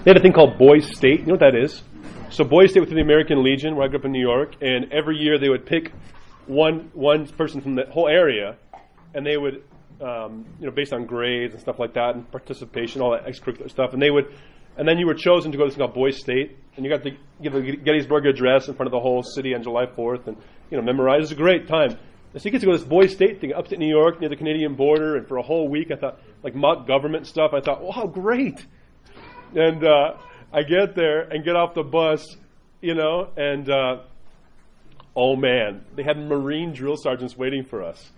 They had a thing called Boys State. You know what that is? So Boys State within the American Legion, where I grew up in New York, and every year they would pick one person from the whole area, and they would, based on grades and stuff like that, and participation, all that extracurricular stuff, and then you were chosen to go to this thing called Boys State, and you got to give a Gettysburg Address in front of the whole city on July 4th, and memorize. It was a great time. And so you get to go to this Boys State thing upstate New York near the Canadian border, and for a whole week I thought, like mock government stuff, I thought, wow, great. And I get there and get off the bus, and oh man, they had Marine drill sergeants waiting for us.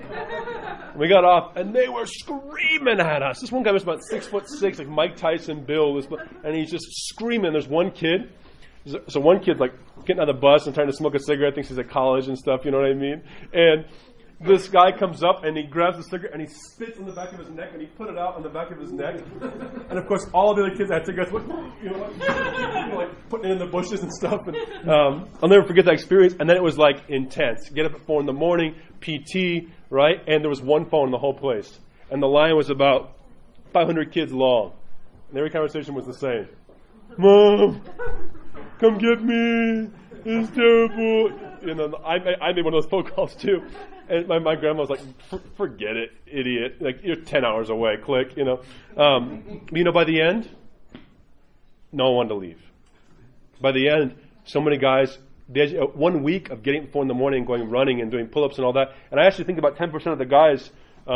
We got off, and they were screaming at us. This one guy was about 6'6", like Mike Tyson build, and he's just screaming. There's one kid. So one kid's like getting on the bus and trying to smoke a cigarette, thinks he's at college and stuff, you know what I mean? And this guy comes up and he grabs the cigarette and he spits on the back of his neck and he put it out on the back of his neck. And of course, all the other kids that had cigarettes, like putting it in the bushes and stuff. And I'll never forget that experience. And then it was like intense. Get up at 4 a.m, PT, right? And there was one phone in the whole place. And the line was about 500 kids long. And every conversation was the same. Mom, come get me. It's terrible. I made one of those phone calls too. And my grandma was like, forget it, idiot. Like, you're 10 hours away, click, by the end, no one wanted to leave. By the end, so many guys, 1 week of getting up at 4 a.m, and going running and doing pull-ups and all that. And I actually think about 10% of the guys,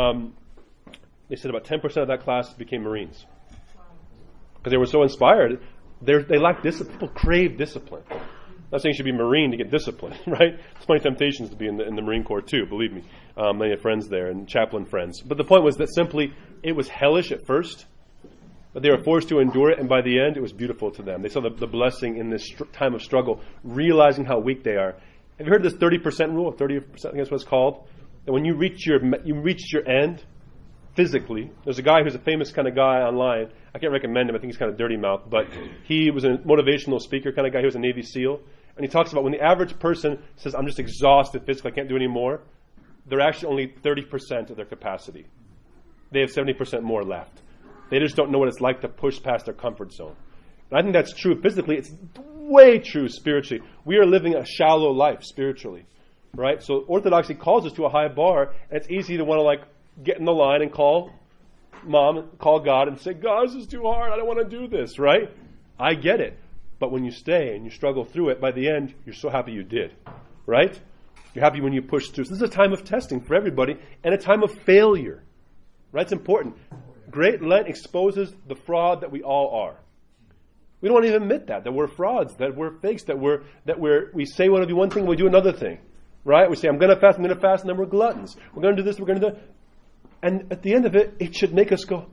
they said about 10% of that class became Marines. Because they were so inspired. They lack discipline. People crave discipline. I'm not saying you should be Marine to get discipline, right? There's plenty of temptations to be in the Marine Corps too, believe me. Many have friends there and chaplain friends. But the point was that simply it was hellish at first, but they were forced to endure it, and by the end it was beautiful to them. They saw the blessing in this time of struggle, realizing how weak they are. Have you heard this 30% rule? 30%, I think that's what it's called. That when you reach your end, physically, there's a guy who's a famous kind of guy online. I can't recommend him. I think he's kind of dirty mouth, but he was a motivational speaker kind of guy. He was a Navy SEAL. And he talks about when the average person says, I'm just exhausted physically, I can't do any more, they're actually only 30% of their capacity. They have 70% more left. They just don't know what it's like to push past their comfort zone. And I think that's true physically. It's way true spiritually. We are living a shallow life spiritually, right? So orthodoxy calls us to a high bar, and it's easy to want to get in the line and call mom, call God and say, God, this is too hard. I don't want to do this, right? I get it. But when you stay and you struggle through it, by the end, you're so happy you did, right? You're happy when you push through. So this is a time of testing for everybody and a time of failure, right? It's important. Great Lent exposes the fraud that we all are. We don't want to even admit that we're frauds, that we're fakes, that we say we want to do one thing and we do another thing, right? We say, I'm going to fast, and then we're gluttons. We're going to do this, we're going to do that. And at the end of it, it should make us go,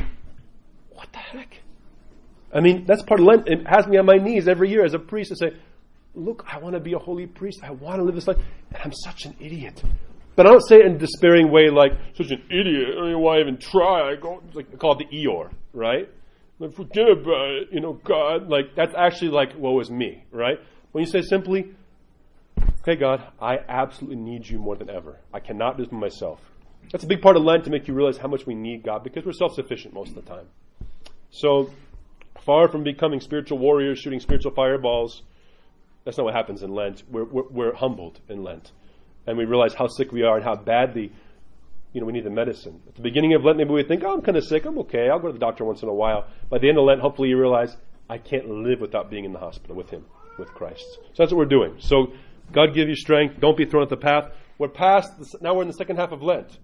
what the heck? I mean, that's part of Lent. It has me on my knees every year as a priest to say, look, I want to be a holy priest. I want to live this life. And I'm such an idiot. But I don't say it in a despairing way like, such an idiot. I don't know why I even try. I call it the Eeyore, right? Like, forget about it, God. Like, that's actually like, woe is me, right? When you say simply, okay, God, I absolutely need you more than ever. I cannot do this for myself. That's a big part of Lent, to make you realize how much we need God, because we're self-sufficient most of the time. So, far from becoming spiritual warriors, shooting spiritual fireballs, that's not what happens in Lent. We're humbled in Lent. And we realize how sick we are and how badly, we need the medicine. At the beginning of Lent, maybe we think, I'm kind of sick. I'm okay. I'll go to the doctor once in a while. By the end of Lent, hopefully you realize, I can't live without being in the hospital with Him, with Christ. So that's what we're doing. So God give you strength. Don't be thrown off the path. Now we're in the second half of Lent.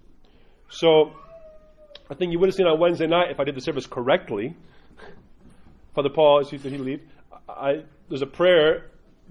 So I think you would have seen on Wednesday night, if I did the service correctly, Father Paul, as he leave, there's a prayer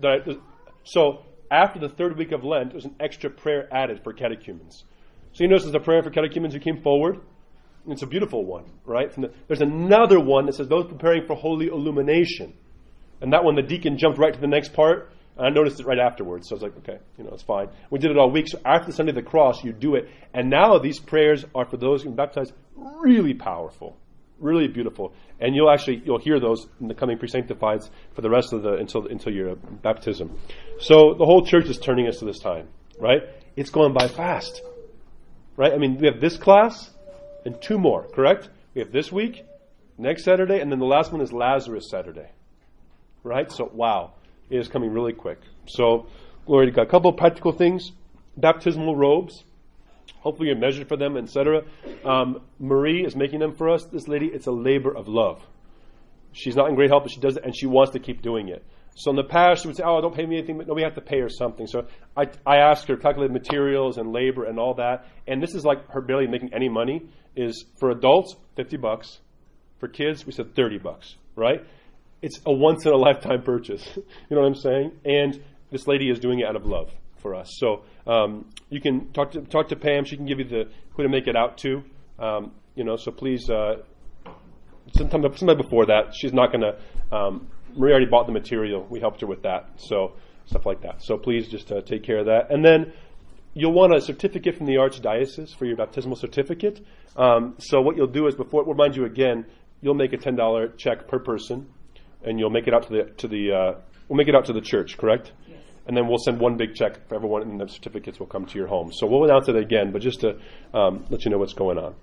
so after the third week of Lent, there's an extra prayer added for catechumens. So you notice there's a prayer for catechumens who came forward. It's a beautiful one, right? There's another one that says those preparing for holy illumination. And that one, the deacon jumped right to the next part. And I noticed it right afterwards. So I was like, okay, it's fine. We did it all week. So after the Sunday of the Cross, you do it. And now these prayers are for those who are baptized, really powerful, really beautiful. And you'll hear those in the coming pre-sanctifieds for the rest of until your baptism. So the whole church is turning us to this time, right? It's going by fast, right? I mean, we have this class and 2 more, correct? We have this week next Saturday, and then the last one is Lazarus Saturday. Right? So, wow. It is coming really quick. So, glory to God. A couple of practical things. Baptismal robes. Hopefully you're measured for them, etc. Marie is making them for us. This lady, it's a labor of love. She's not in great health, but she does it, and she wants to keep doing it. So in the past, she would say, oh, don't pay me anything, but no, we have to pay her something. So I asked her to calculate materials and labor and all that. And this is like her barely making any money. Is for adults, $50. For kids, we said $30, right? It's a once-in-a-lifetime purchase. You know what I'm saying? And this lady is doing it out of love for us. So you can talk to Pam. She can give you who to make it out to. So please, sometime before that, she's not going to... Maria already bought the material. We helped her with that. So stuff like that. So please just take care of that. And then you'll want a certificate from the Archdiocese for your baptismal certificate. So what you'll do is, we'll remind you again, you'll make a $10 check per person, and you'll make it out we'll make it out to the church, correct? Yes. And then we'll send one big check for everyone, and the certificates will come to your home. So we'll announce it again, but just to let you know what's going on.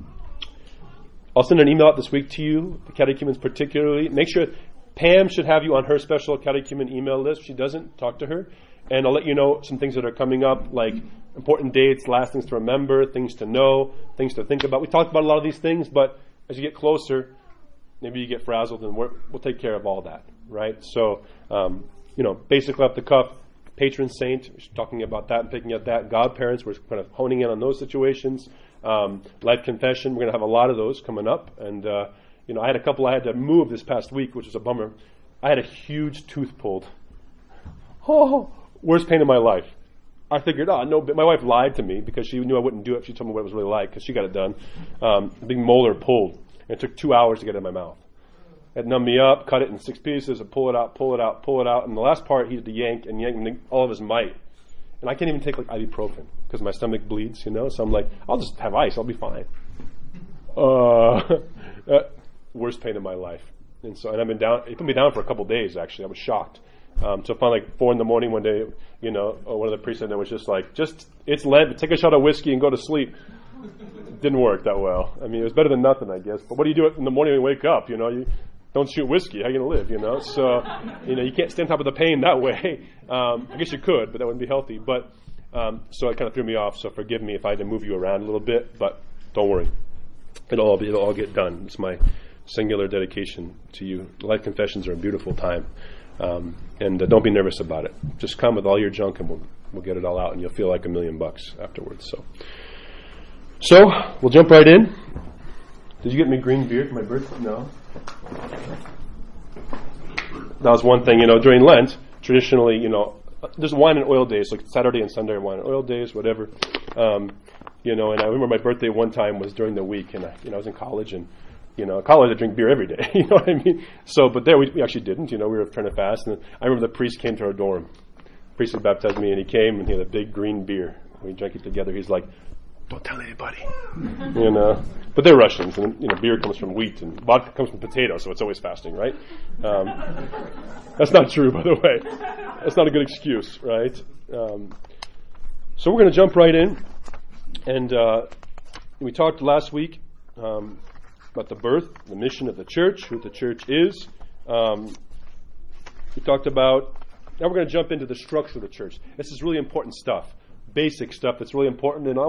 I'll send an email out this week to you, the catechumens particularly. Make sure Pam should have you on her special catechumen email list. If she doesn't, talk to her. And I'll let you know some things that are coming up, like important dates, last things to remember, things to know, things to think about. We talked about a lot of these things, but as you get closer, maybe you get frazzled, and we'll take care of all that, right? So, basically off the cuff, patron saint, we're talking about that and picking up that. Godparents, we're kind of honing in on those situations. Life confession, we're going to have a lot of those coming up. And, I had a couple I had to move this past week, which was a bummer. I had a huge tooth pulled. Oh, worst pain in my life. I figured, no, but my wife lied to me because she knew I wouldn't do it if she told me what it was really like, because she got it done. A big molar pulled. And it took 2 hours to get it in my mouth. It numbed me up, cut it in 6 pieces, and pull it out. And the last part, he had to yank all of his might. And I can't even take ibuprofen because my stomach bleeds, So I'm like, I'll just have ice. I'll be fine. Worst pain in my life. And I've been down. It put me down for a couple days, actually. I was shocked. So finally, 4 a.m. one day, one of the priests in there was just like, it's Lent, take a shot of whiskey and go to sleep. Didn't work that well. I mean, it was better than nothing, I guess. But what do you do in the morning when you wake up? You don't shoot whiskey. How are you going to live, So, you can't stay on top of the pain that way. I guess you could, but that wouldn't be healthy. But, so it kind of threw me off. So forgive me if I had to move you around a little bit, but don't worry. It'll all get done. It's my singular dedication to you. Life confessions are a beautiful time. And don't be nervous about it. Just come with all your junk, and we'll get it all out, and you'll feel like $1 million afterwards. So we'll jump right in. Did you get me green beer for my birthday? No. That was one thing, during Lent, traditionally, there's wine and oil days, like Saturday and Sunday are wine and oil days, whatever. And I remember my birthday one time was during the week, and I was in college, and college I drink beer every day, you know what I mean? So, but there we actually didn't, we were trying to fast, and I remember the priest came to our dorm. The priest had baptized me, and he came, and he had a big green beer. We drank it together. He's like, don't tell anybody, But they're Russians, and beer comes from wheat, and vodka comes from potato, so it's always fasting, right? That's not true, by the way. That's not a good excuse, right? So we're going to jump right in, and we talked last week about the birth, the mission of the church, who the church is. We talked about, now we're going to jump into the structure of the church. This is really important stuff, basic stuff that's really important, and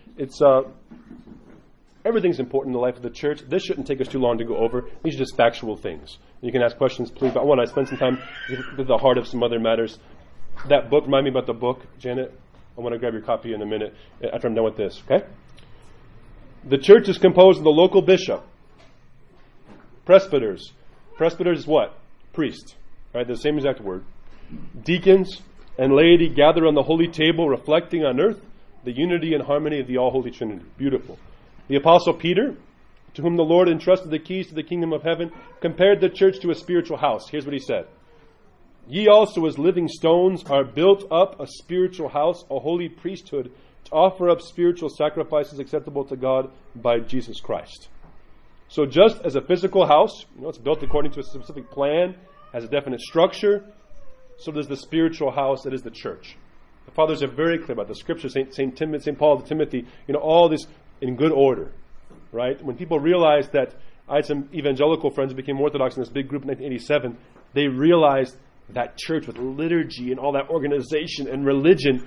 everything's important in the life of the church. This shouldn't take us too long to go over. These are just factual things. You can ask questions, please, but I want to spend some time with the heart of some other matters. That book, remind me about the book, Janet. I want to grab your copy in a minute after I'm done with this, okay? The church is composed of the local bishop, presbyters. Presbyters is what? Priest, right? The same exact word. Deacons and laity gather on the holy table, reflecting on earth the unity and harmony of the all-holy Trinity. Beautiful. The Apostle Peter, to whom the Lord entrusted the keys to the kingdom of heaven, compared the church to a spiritual house. Here's what he said. Ye also as living stones are built up a spiritual house, a holy priesthood, to offer up spiritual sacrifices acceptable to God by Jesus Christ. So just as a physical house, it's built according to a specific plan, has a definite structure, so does the spiritual house that is the church. The fathers are very clear about the scripture, St. Paul to Timothy, all this in good order, right? When people realize that I had some evangelical friends who became Orthodox in this big group in 1987. They realized that church with liturgy and all that organization and religion,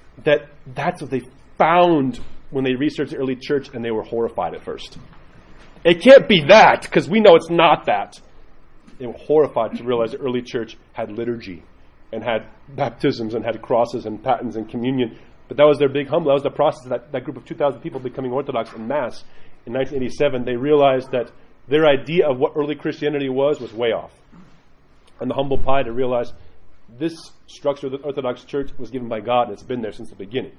that's what they found when they researched the early church, and they were horrified at first. It can't be that, because we know it's not that. They were horrified to realize the early church had liturgy and had baptisms and had crosses and patens and communion. But that was their big humble. That was the process of that group of 2,000 people becoming Orthodox en masse. In 1987, they realized that their idea of what early Christianity was way off. And the humble pie to realize this structure of the Orthodox Church was given by God, and it's been there since the beginning.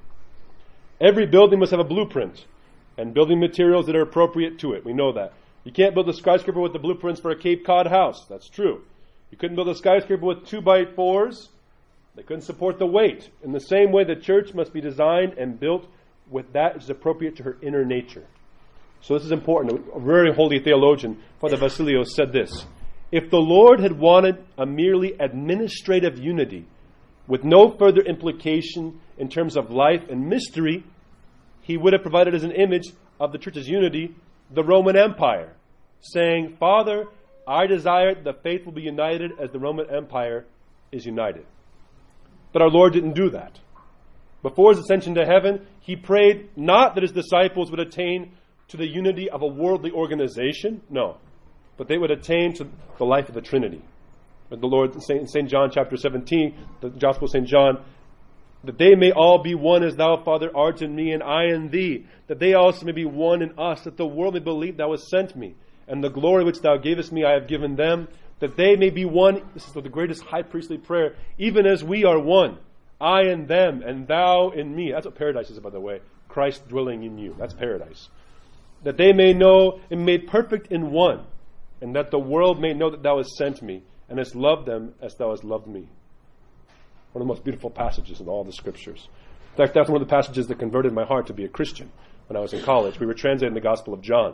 Every building must have a blueprint and building materials that are appropriate to it. We know that. You can't build a skyscraper with the blueprints for a Cape Cod house. That's true. You couldn't build a skyscraper with 2x4s. They couldn't support the weight. In the same way, the church must be designed and built with that which is appropriate to her inner nature. So this is important. A very holy theologian, Father Basilios, said this: if the Lord had wanted a merely administrative unity with no further implication in terms of life and mystery, he would have provided as an image of the church's unity the Roman Empire, saying, Father, I desire the faithful be united as the Roman Empire is united. But our Lord didn't do that. Before his ascension to heaven, he prayed not that his disciples would attain to the unity of a worldly organization, no, but they would attain to the life of the Trinity. And the Lord, in St. John chapter 17, the Gospel of St. John, that they may all be one as thou, Father, art in me and I in thee, that they also may be one in us, that the world may believe thou hast sent me, and the glory which thou gavest me I have given them, that they may be one. This is the greatest high priestly prayer, even as we are one, I in them and thou in me. That's what paradise is, by the way. Christ dwelling in you. That's paradise. That they may know and be made perfect in one, and that the world may know that thou hast sent me, and hast loved them as thou hast loved me. One of the most beautiful passages in all the Scriptures. In fact, that's one of the passages that converted my heart to be a Christian when I was in college. We were translating the Gospel of John.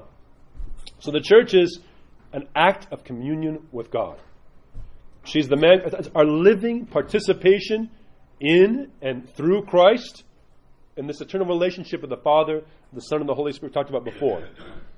So the church is an act of communion with God. She's the man, our living participation in and through Christ in this eternal relationship with the Father, the Son, and the Holy Spirit we talked about before.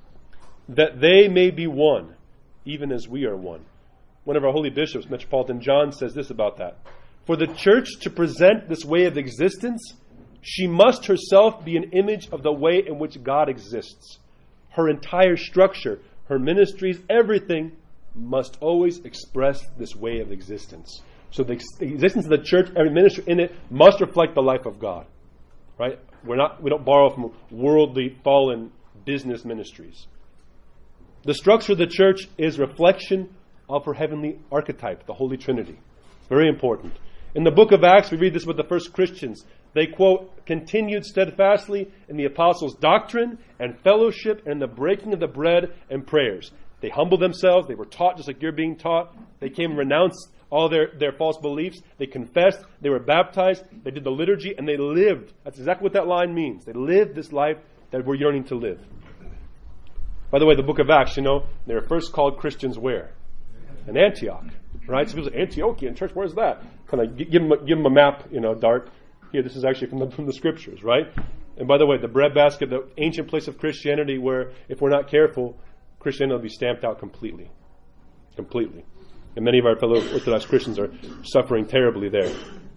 That they may be one, even as we are one. One of our holy bishops, Metropolitan John, says this about that. For the church to present this way of existence, she must herself be an image of the way in which God exists. Her entire structure, her ministries, everything must always express this way of existence. So the existence of the church, every ministry in it, must reflect the life of God. Right? We don't borrow from worldly, fallen business ministries. The structure of the church is reflection of her heavenly archetype, the Holy Trinity. Very important. In the book of Acts, we read this with the first Christians. They, quote, continued steadfastly in the apostles' doctrine and fellowship and in the breaking of the bread and prayers. They humbled themselves. They were taught just like you're being taught. They came and renounced all their false beliefs. They confessed. They were baptized. They did the liturgy, and they lived. That's exactly what that line means. They lived this life that we're yearning to live. By the way, the book of Acts, they were first called Christians where? In Antioch. Right? So people say, Antiochian church, where's that? Kind of give them a map, Dart. Here, this is actually from the Scriptures, right? And by the way, the breadbasket, the ancient place of Christianity where, if we're not careful, Christianity will be stamped out completely. Completely. And many of our fellow Orthodox Christians are suffering terribly there.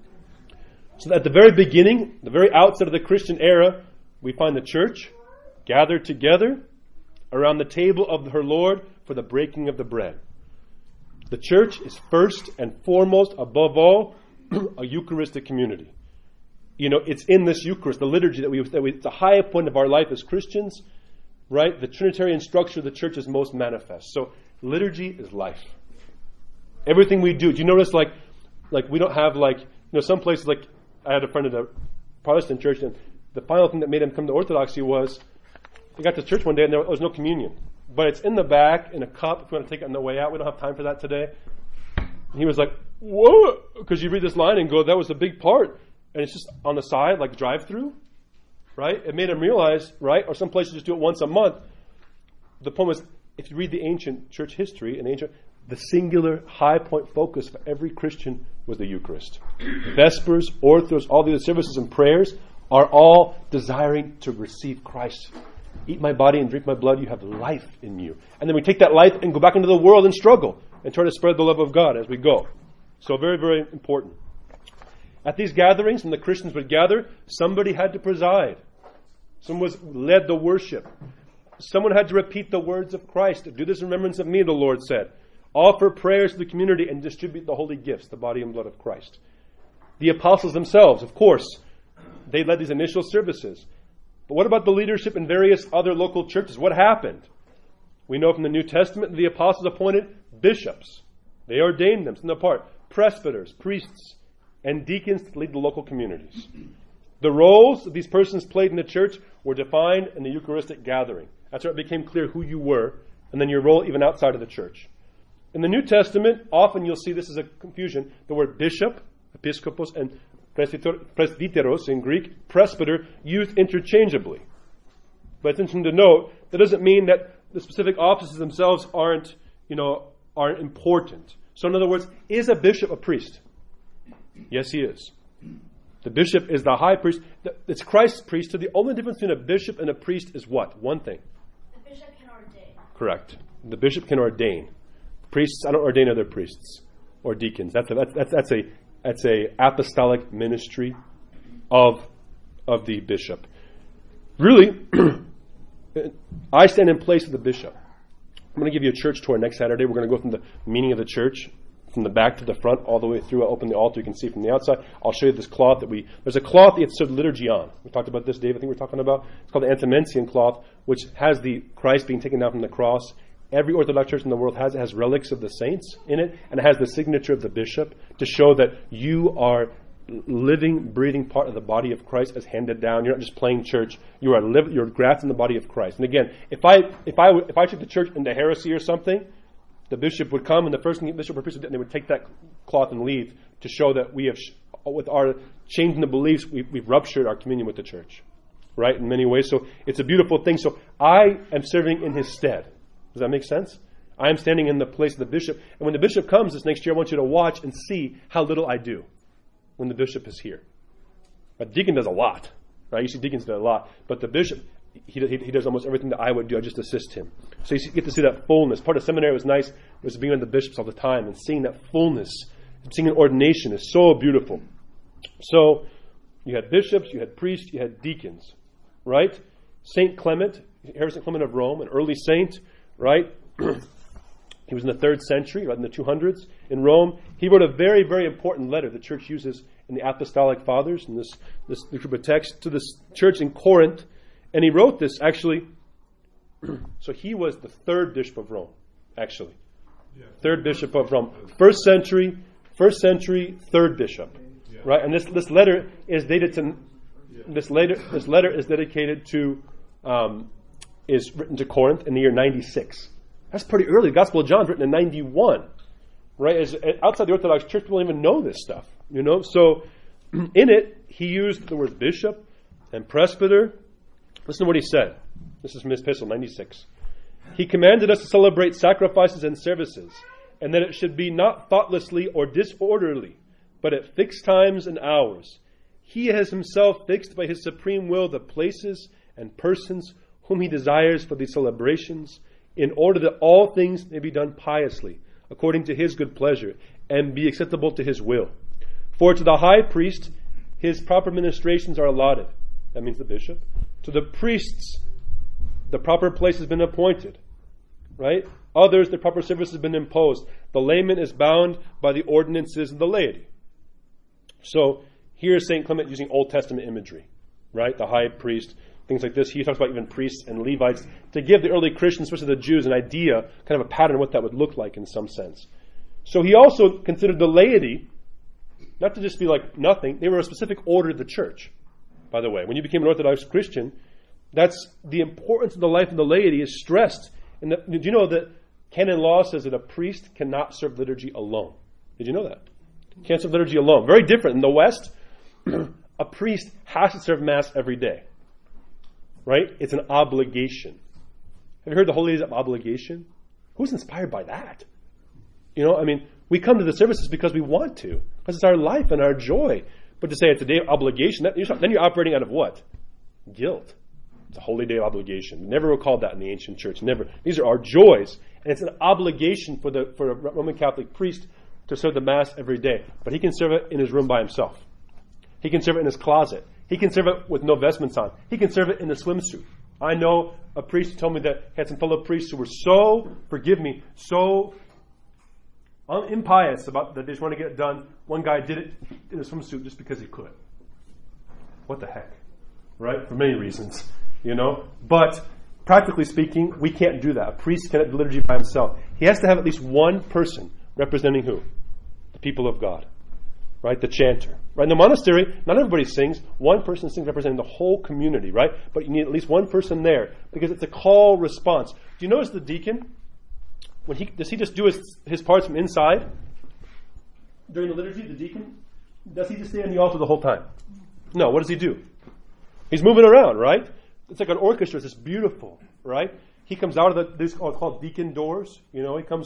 So at the very beginning, the very outset of the Christian era, we find the church gathered together around the table of her Lord for the breaking of the bread. The church is first and foremost, above all, a Eucharistic community. It's in this Eucharist, the liturgy that it's the high point of our life as Christians, right? The Trinitarian structure of the church is most manifest. So liturgy is life. Everything we do. Do you notice, like we don't have some places, like I had a friend at a Protestant church, and the final thing that made him come to Orthodoxy was he got to church one day and there was no communion. But it's in the back in a cup if you want to take it on the way out. We don't have time for that today. And he was like, whoa, because you read this line and go, that was a big part. And it's just on the side, like drive-through, right? It made him realize, right? Or some places just do it once a month. The point was, if you read the ancient church history, the singular high point focus for every Christian was the Eucharist. Vespers, Orthros, all the other services and prayers are all desiring to receive Christ eat my body and drink my blood, you have life in you. And then we take that life and go back into the world and struggle and try to spread the love of God as we go. So very, very important. At these gatherings, when the Christians would gather, somebody had to preside. Someone led the worship. Someone had to repeat the words of Christ. Do this in remembrance of me, the Lord said. Offer prayers to the community and distribute the holy gifts, the body and blood of Christ. The apostles themselves, of course, they led these initial services. But what about the leadership in various other local churches? What happened? We know from the New Testament the apostles appointed bishops. They ordained them, set them apart. Presbyters, priests, and deacons to lead the local communities. The roles that these persons played in the church were defined in the Eucharistic gathering. That's where it became clear who you were, and then your role even outside of the church. In the New Testament, often you'll see this as a confusion. The word bishop, episkopos, and presbyteros in Greek, presbyter, used interchangeably. But it's interesting to note, that doesn't mean that the specific offices themselves aren't important. So in other words, is a bishop a priest? Yes, he is. The bishop is the high priest. It's Christ's priesthood. The only difference between a bishop and a priest is what? One thing. The bishop can ordain. Correct. The bishop can ordain. Priests, I don't ordain other priests or deacons. That's a apostolic ministry of the bishop. Really, I stand in place of the bishop. I'm going to give you a church tour next Saturday. We're going to go from the meaning of the church, from the back to the front, all the way through. I'll open the altar. You can see from the outside. I'll show you this cloth there's a cloth that served liturgy on. We talked about this, Dave, I think we're talking about. It's called the Antimensian cloth, which has the Christ being taken down from the cross. Every Orthodox church in the world has relics of the saints in it, and it has the signature of the bishop to show that you are living, breathing part of the body of Christ as handed down. You're not just playing church. You're grafted in the body of Christ. And again, if I took the church into heresy or something, the bishop would come, and the first thing the bishop or priest would do, and they would take that cloth and leave to show that we have, with our changing the beliefs, we've ruptured our communion with the church, right? In many ways. So it's a beautiful thing. So I am serving in his stead. Does that make sense? I am standing in the place of the bishop. And when the bishop comes this next year, I want you to watch and see how little I do when the bishop is here. A deacon does a lot, right? You see deacons do a lot. But the bishop, he does almost everything that I would do. I just assist him. So you get to see that fullness. Part of seminary was nice. It was being with the bishops all the time and seeing that fullness. Seeing an ordination is so beautiful. So you had bishops, you had priests, you had deacons, right? Saint Clement, St. Clement of Rome, an early saint, right? He was in the 3rd century, right in the 200s in Rome. He wrote a very, very important letter the church uses in the Apostolic Fathers, in this group of texts, to this church in Corinth. And he wrote this, actually, so he was the 3rd bishop of Rome, actually. 3rd bishop of Rome. 1st century, 3rd bishop. Right? And this letter is dated to, this letter is dedicated to, is written to Corinth in the year 96. That's pretty early. The Gospel of John is written in 91. Right? Outside the Orthodox Church, people don't even know this stuff. You know? So, in it, he used the words bishop and presbyter. Listen to what he said. This is from his epistle, 96. He commanded us to celebrate sacrifices and services, and that it should be not thoughtlessly or disorderly, but at fixed times and hours. He has himself fixed by his supreme will the places and persons whom he desires for these celebrations, in order that all things may be done piously, according to his good pleasure, and be acceptable to his will. For to the high priest his proper ministrations are allotted. That means the bishop. To the priests the proper place has been appointed. Right? Others, the proper service has been imposed. The layman is bound by the ordinances of the laity. So, here's St. Clement using Old Testament imagery. Right? The high priest, things like this. He talks about even priests and Levites to give the early Christians, especially the Jews, an idea, kind of a pattern of what that would look like in some sense. So he also considered the laity not to just be like nothing. They were a specific order of the church, by the way. When you became an Orthodox Christian, that's the importance of the life of the laity is stressed. And did you know that canon law says that a priest cannot serve liturgy alone? Did you know that? Can't serve liturgy alone. Very different. In the West, a priest has to serve Mass every day. Right? It's an obligation. Have you heard the Holy Days of Obligation? Who's inspired by that? You know, I mean, we come to the services because we want to, because it's our life and our joy. But to say it's a day of obligation, then you're operating out of what? Guilt. It's a holy day obligation. We never were called that in the ancient church. Never. These are our joys. And it's an obligation for a Roman Catholic priest to serve the Mass every day. But he can serve it in his room by himself. He can serve it in his closet. He can serve it with no vestments on. He can serve it in a swimsuit. I know a priest who told me that he had some fellow priests who were so, forgive me, so impious about that they just want to get it done. One guy did it in a swimsuit just because he could. What the heck? Right? For many reasons, But practically speaking, we can't do that. A priest cannot do liturgy by himself. He has to have at least one person representing who? The people of God. Right? The chanter. Right? In the monastery, not everybody sings. One person sings representing the whole community, right? But you need at least one person there because it's a call response. Do you notice the deacon? Does he just do his parts from inside? During the liturgy, the deacon? Does he just stay on the altar the whole time? No, what does he do? He's moving around, right? It's like an orchestra. It's just beautiful, right? He comes out of these are called deacon doors. He comes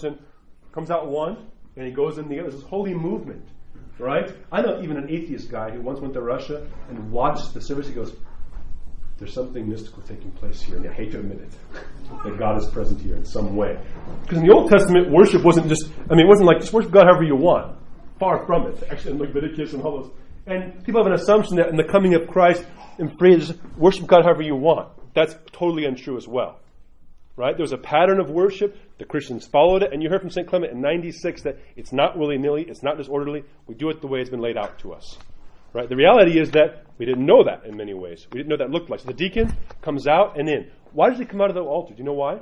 out one, and he goes in the other. It's this holy movement, right? I know even an atheist guy who once went to Russia and watched the service. He goes, "There's something mystical taking place here, and I hate to admit it, that God is present here in some way." Because in the Old Testament, worship wasn't it wasn't like just worship God however you want. Far from it. Actually, in Leviticus and all those. And people have an assumption that in the coming of Christ, in praise, worship God however you want. That's totally untrue as well. Right? There was a pattern of worship. The Christians followed it. And you heard from St. Clement in 96 that it's not willy-nilly. It's not disorderly. We do it the way it's been laid out to us. Right? The reality is that we didn't know that in many ways. We didn't know that looked like. So the deacon comes out and in. Why does he come out of the altar? Do you know why?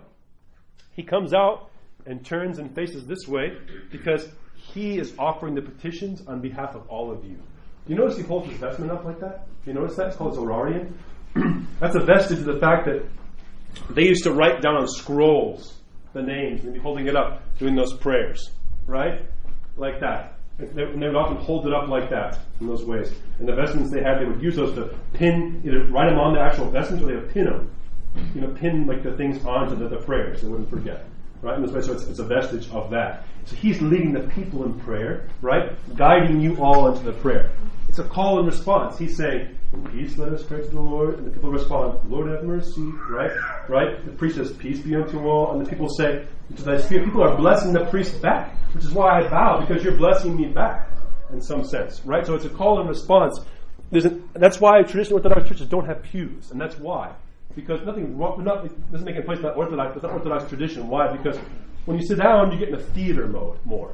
He comes out and turns and faces this way because he is offering the petitions on behalf of all of you. Do you notice he holds his vestment up like that? Do you notice that? It's called his orarium. That's a vestige of the fact that they used to write down on scrolls the names and be holding it up, doing those prayers, right? Like that. And they would often hold it up like that, in those ways. And the vestments they had, they would use those to pin, either write them on the actual vestments or they would pin them. Pin like the things onto the prayers, they wouldn't forget. Right? In this way, so it's a vestige of that. So he's leading the people in prayer, right? Guiding you all into the prayer. It's a call and response. He's saying, "Peace, let us pray to the Lord." And the people respond, "Lord, have mercy." Right? The priest says, "Peace be unto all." And the people say, "To thy spirit." People are blessing the priest back, which is why I bow, because you're blessing me back, in some sense. Right? So it's a call and response. That's why traditional Orthodox churches don't have pews. And that's why. Because nothing wrong, it doesn't make any place about Orthodox. It's not Orthodox tradition. Why? Because when you sit down, you get in a theater mode more,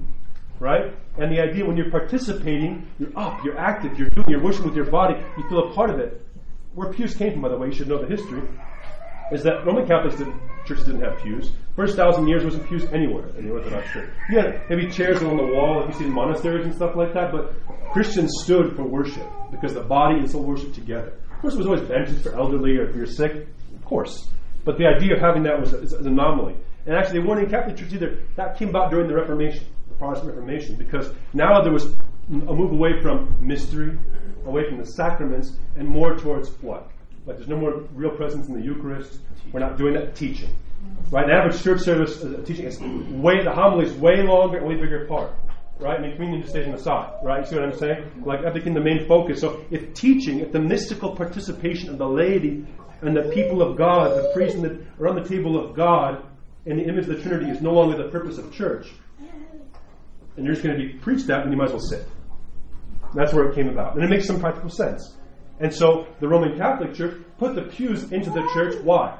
right? And the idea when you're participating, you're up, you're active, you're worshiping with your body, you feel a part of it. Where pews came from, by the way, you should know the history, is that Roman Catholic churches didn't have pews. First 1,000 years, there wasn't pews anywhere in the Orthodox Church. You had maybe chairs along the wall, like you see in monasteries and stuff like that, but Christians stood for worship because the body and soul worship together. Of course, there was always benches for elderly or if you're sick, of course. But the idea of having that was an anomaly. And actually, they weren't in Catholic Church either. That came about during the Reformation, the Protestant Reformation, because now there was a move away from mystery, away from the sacraments, and more towards what? Like there's no more real presence in the Eucharist. We're not doing that teaching. Right? The average church service teaching is the homily is way longer and way bigger part. Right? I mean, communion just stays on the side. Right? You see what I'm saying? Like that became the main focus. So if the mystical participation of the laity and the people of God, the priests around the table of God, in the image of the Trinity is no longer the purpose of church, and you're just going to be preached at, then you might as well sit. That's where it came about. And it makes some practical sense. And so the Roman Catholic Church put the pews into the church. Why?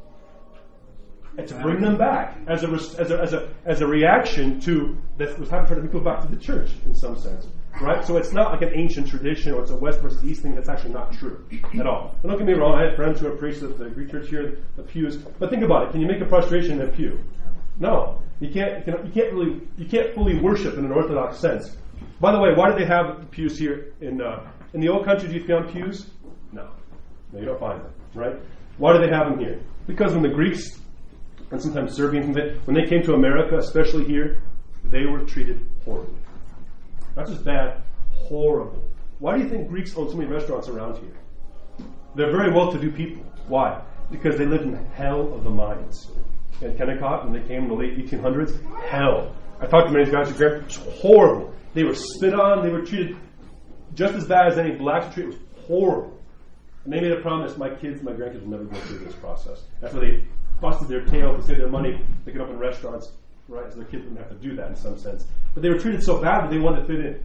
And to bring them back as a reaction to this was happening to bring people back to the church in some sense. Right? So it's not like an ancient tradition or it's a West versus East thing. That's actually not true at all. And don't get me wrong, I have friends who are priests of the Greek church here, the pews. But think about it. Can you make a prostration in a pew? No. You can't fully worship in an Orthodox sense. By the way, why do they have the pews here in the old country? Do you find pews? No, you don't find them. Right? Why do they have them here? Because when the Greeks and sometimes Serbians, when they came to America, especially here, they were treated horribly. Not just bad, horrible. Why do you think Greeks own so many restaurants around here? They're very well-to-do people. Why? Because they lived in the hell of the mines. In Kennecott, when they came in the late 1800s, hell. I talked to many guys who were horrible. They were spit on. They were treated just as bad as any blacks were treated. It was horrible. And they made a promise, my grandkids will never go through this process. That's why they busted their tail to save their money, they could open restaurants, right? So their kids wouldn't have to do that in some sense. But they were treated so badly, they wanted to fit in.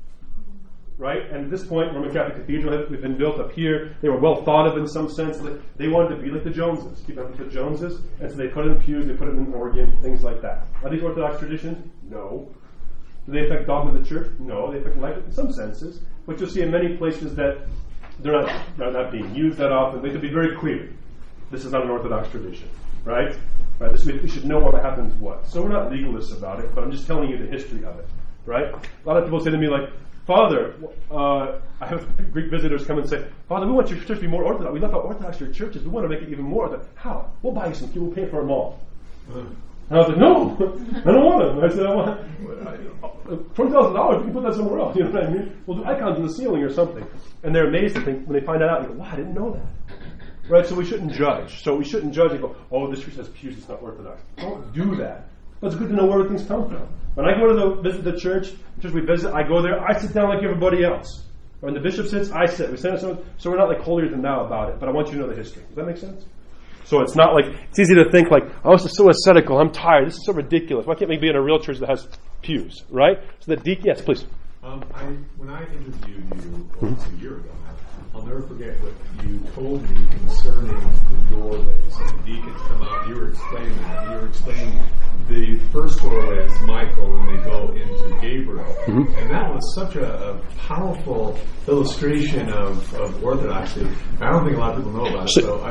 Right? And at this point, Roman Catholic Cathedral had been built up here. They were well thought of in some sense. They wanted to be like the Joneses, keep up with the Joneses. And so they put it in pews, they put it in organ, things like that. Are these Orthodox traditions? No. Do they affect dogma of the church? No. They affect life in some senses. But you'll see in many places that they're not being used that often. They could be very clear. This is not an Orthodox tradition. Right? We should know what happens what. So we're not legalists about it, but I'm just telling you the history of it. Right? A lot of people say to me like, Father, I have Greek visitors come and say, Father, we want your church to be more Orthodox. We love how Orthodox your church is. We want to make it even more Orthodox. How? We'll buy you some. We'll pay for them all. And I was like, no, I don't want them. I said, I want $20,000. You can put that somewhere else. You know what I mean? We'll do icons in the ceiling or something. And they're amazed when they find that out. They go, wow, I didn't know that. Right? So we shouldn't judge. So we shouldn't judge and go, oh, this church has pews. It's not Orthodox. Don't do that. But it's good to know where things come from. When I go to visit the church we visit, I go there, I sit down like everybody else. When the bishop sits, I sit. We sit so we're not like holier than thou about it, but I want you to know the history. Does that make sense? So it's not like, it's easy to think like, oh, this is so ascetical, I'm tired, this is so ridiculous. Why can't we be in a real church that has pews, right? So the deacon, yes, please. When I interviewed you almost a year ago, I'll never forget what you told me concerning the doorways. And the deacons come out, you were explaining that. You were explaining the first doorway is Michael, and they go into Gabriel. Mm-hmm. And that was such a powerful illustration of orthodoxy. I don't think a lot of people know about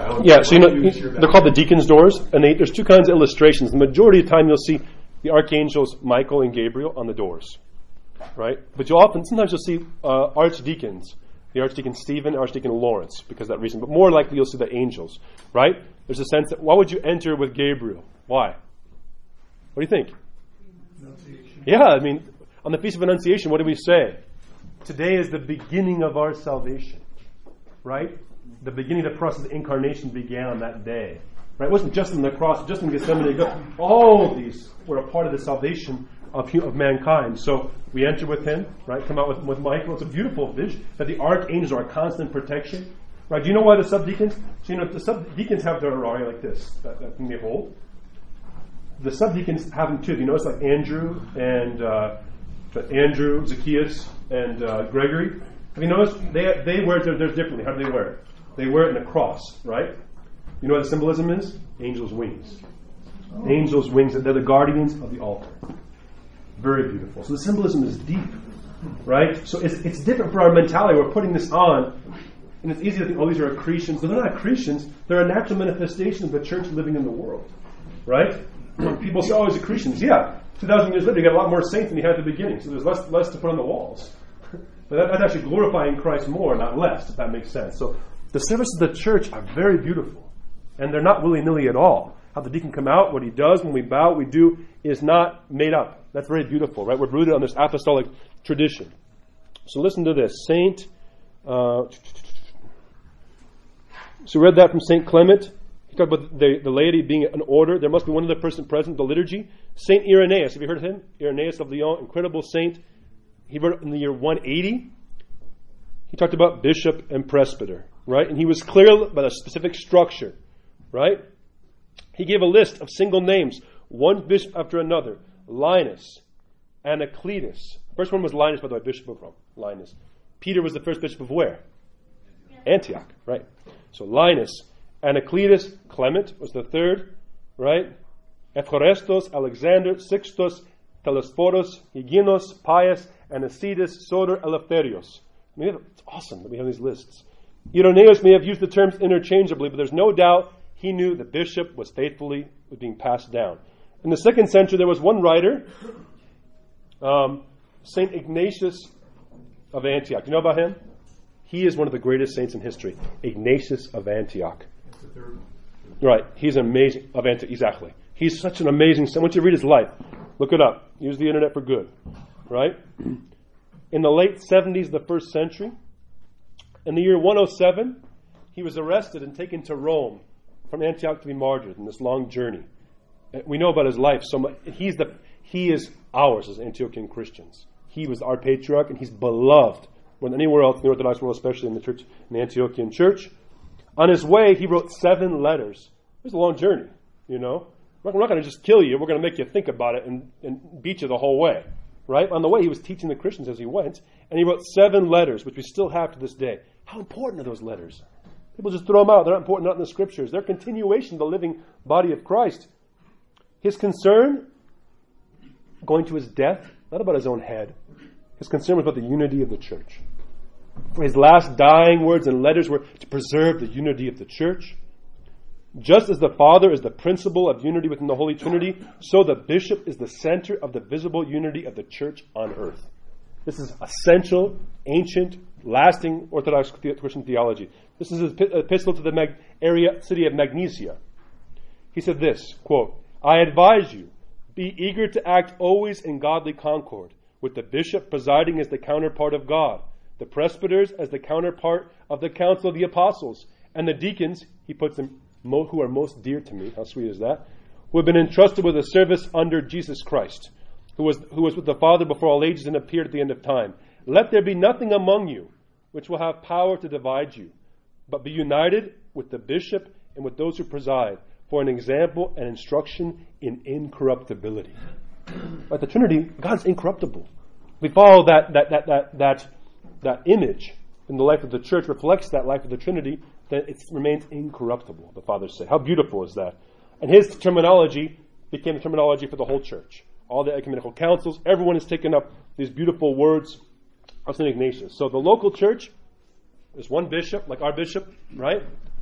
it. They're called the deacon's doors, and there's two kinds of illustrations. The majority of the time you'll see the archangels Michael and Gabriel on the doors, right? But sometimes you'll see archdeacons. The Archdeacon Stephen, Archdeacon Lawrence, because of that reason. But more likely you'll see the angels, right? There's a sense that, why would you enter with Gabriel? Why? What do you think? Annunciation. Yeah, I mean, on the Feast of Annunciation, what do we say? Today is the beginning of our salvation, right? The beginning of the process of the incarnation began on that day. Right? It wasn't just in the cross, just in Gethsemane. All of these were a part of the salvation of mankind. So we enter with him, right? Come out with Michael. It's a beautiful vision that the archangels are a constant protection. Right? Do you know why the subdeacons? So the subdeacons have their auraria like this, that thing they hold. The subdeacons have them too. You notice like Andrew and Zacchaeus and Gregory. Have you noticed they wear it theirs differently? How do they wear it? They wear it in a cross, right? You know what the symbolism is? Angels' wings. Oh. Angels' wings. They're the guardians of the altar. Very beautiful. So the symbolism is deep, right? So it's different for our mentality. We're putting this on, and it's easy to think, oh, these are accretions. No, they're not accretions. They're a natural manifestation of the church living in the world, right? When people say, oh, it's accretions. Yeah, 2,000 years later, you got a lot more saints than you had at the beginning, so there's less to put on the walls. But that's actually glorifying Christ more, not less, if that makes sense. So the services of the church are very beautiful, and they're not willy-nilly at all. How the deacon come out, what he does, when we bow, what we do, is not made up. That's very beautiful, right? We're rooted on this apostolic tradition. So listen to this. So we read that from St. Clement. He talked about the laity being an order. There must be one other person present, the liturgy. St. Irenaeus, have you heard of him? Irenaeus of Lyon, incredible saint. He wrote it in the year 180. He talked about bishop and presbyter, right? And he was clear about a specific structure, right? He gave a list of single names, one bishop after another. Linus, Anacletus. First one was Linus, by the way, bishop of Rome. Linus. Peter was the first bishop of where? Antioch, right? So Linus, Anacletus, Clement was the third, right? Ephorestos, Alexander, Sixtus, Telesphorus, Hyginos, Pius, Anicetus, Soter, Eleftherios. I mean, it's awesome that we have these lists. Irenaeus may have used the terms interchangeably, but there's no doubt he knew the bishop was being passed down. In the 2nd century, there was one writer, St. Ignatius of Antioch. Do you know about him? He is one of the greatest saints in history. Ignatius of Antioch. That's the third. Right. He's amazing. Of Antioch, exactly. He's such an amazing saint. I want you to read his life. Look it up. Use the internet for good. Right? In the late 70s, the 1st century, in the year 107, he was arrested and taken to Rome from Antioch to be martyred in this long journey. We know about his life so much. He is ours as Antiochian Christians. He was our patriarch, and he's beloved more than anywhere else in the Orthodox world, especially in the church, in the Antiochian church. On his way, he wrote 7 letters. It was a long journey, you know. We're not going to just kill you. We're going to make you think about it and beat you the whole way, right? On the way, he was teaching the Christians as he went, and he wrote 7 letters, which we still have to this day. How important are those letters? People just throw them out. They're not important, not in the Scriptures. They're a continuation of the living body of Christ. His concern, going to his death, not about his own head. His concern was about the unity of the church. His last dying words and letters were to preserve the unity of the church. Just as the Father is the principle of unity within the Holy Trinity, so the bishop is the center of the visible unity of the church on earth. This is essential, ancient, lasting Orthodox Christian theology. This is his epistle to the city of Magnesia. He said this, quote, I advise you, be eager to act always in godly concord, with the bishop presiding as the counterpart of God, the presbyters as the counterpart of the council of the apostles, and the deacons, he puts them, who are most dear to me, how sweet is that, who have been entrusted with a service under Jesus Christ, who was with the Father before all ages and appeared at the end of time. Let there be nothing among you which will have power to divide you, but be united with the bishop and with those who preside, for an example and instruction in incorruptibility. Right, the Trinity, God's incorruptible. We follow that image in the life of the church, reflects that life of the Trinity, that it remains incorruptible, the fathers say. How beautiful is that? And his terminology became the terminology for the whole church. All the ecumenical councils, everyone has taken up these beautiful words of St. Ignatius. So the local church, there's one bishop, like our bishop, right?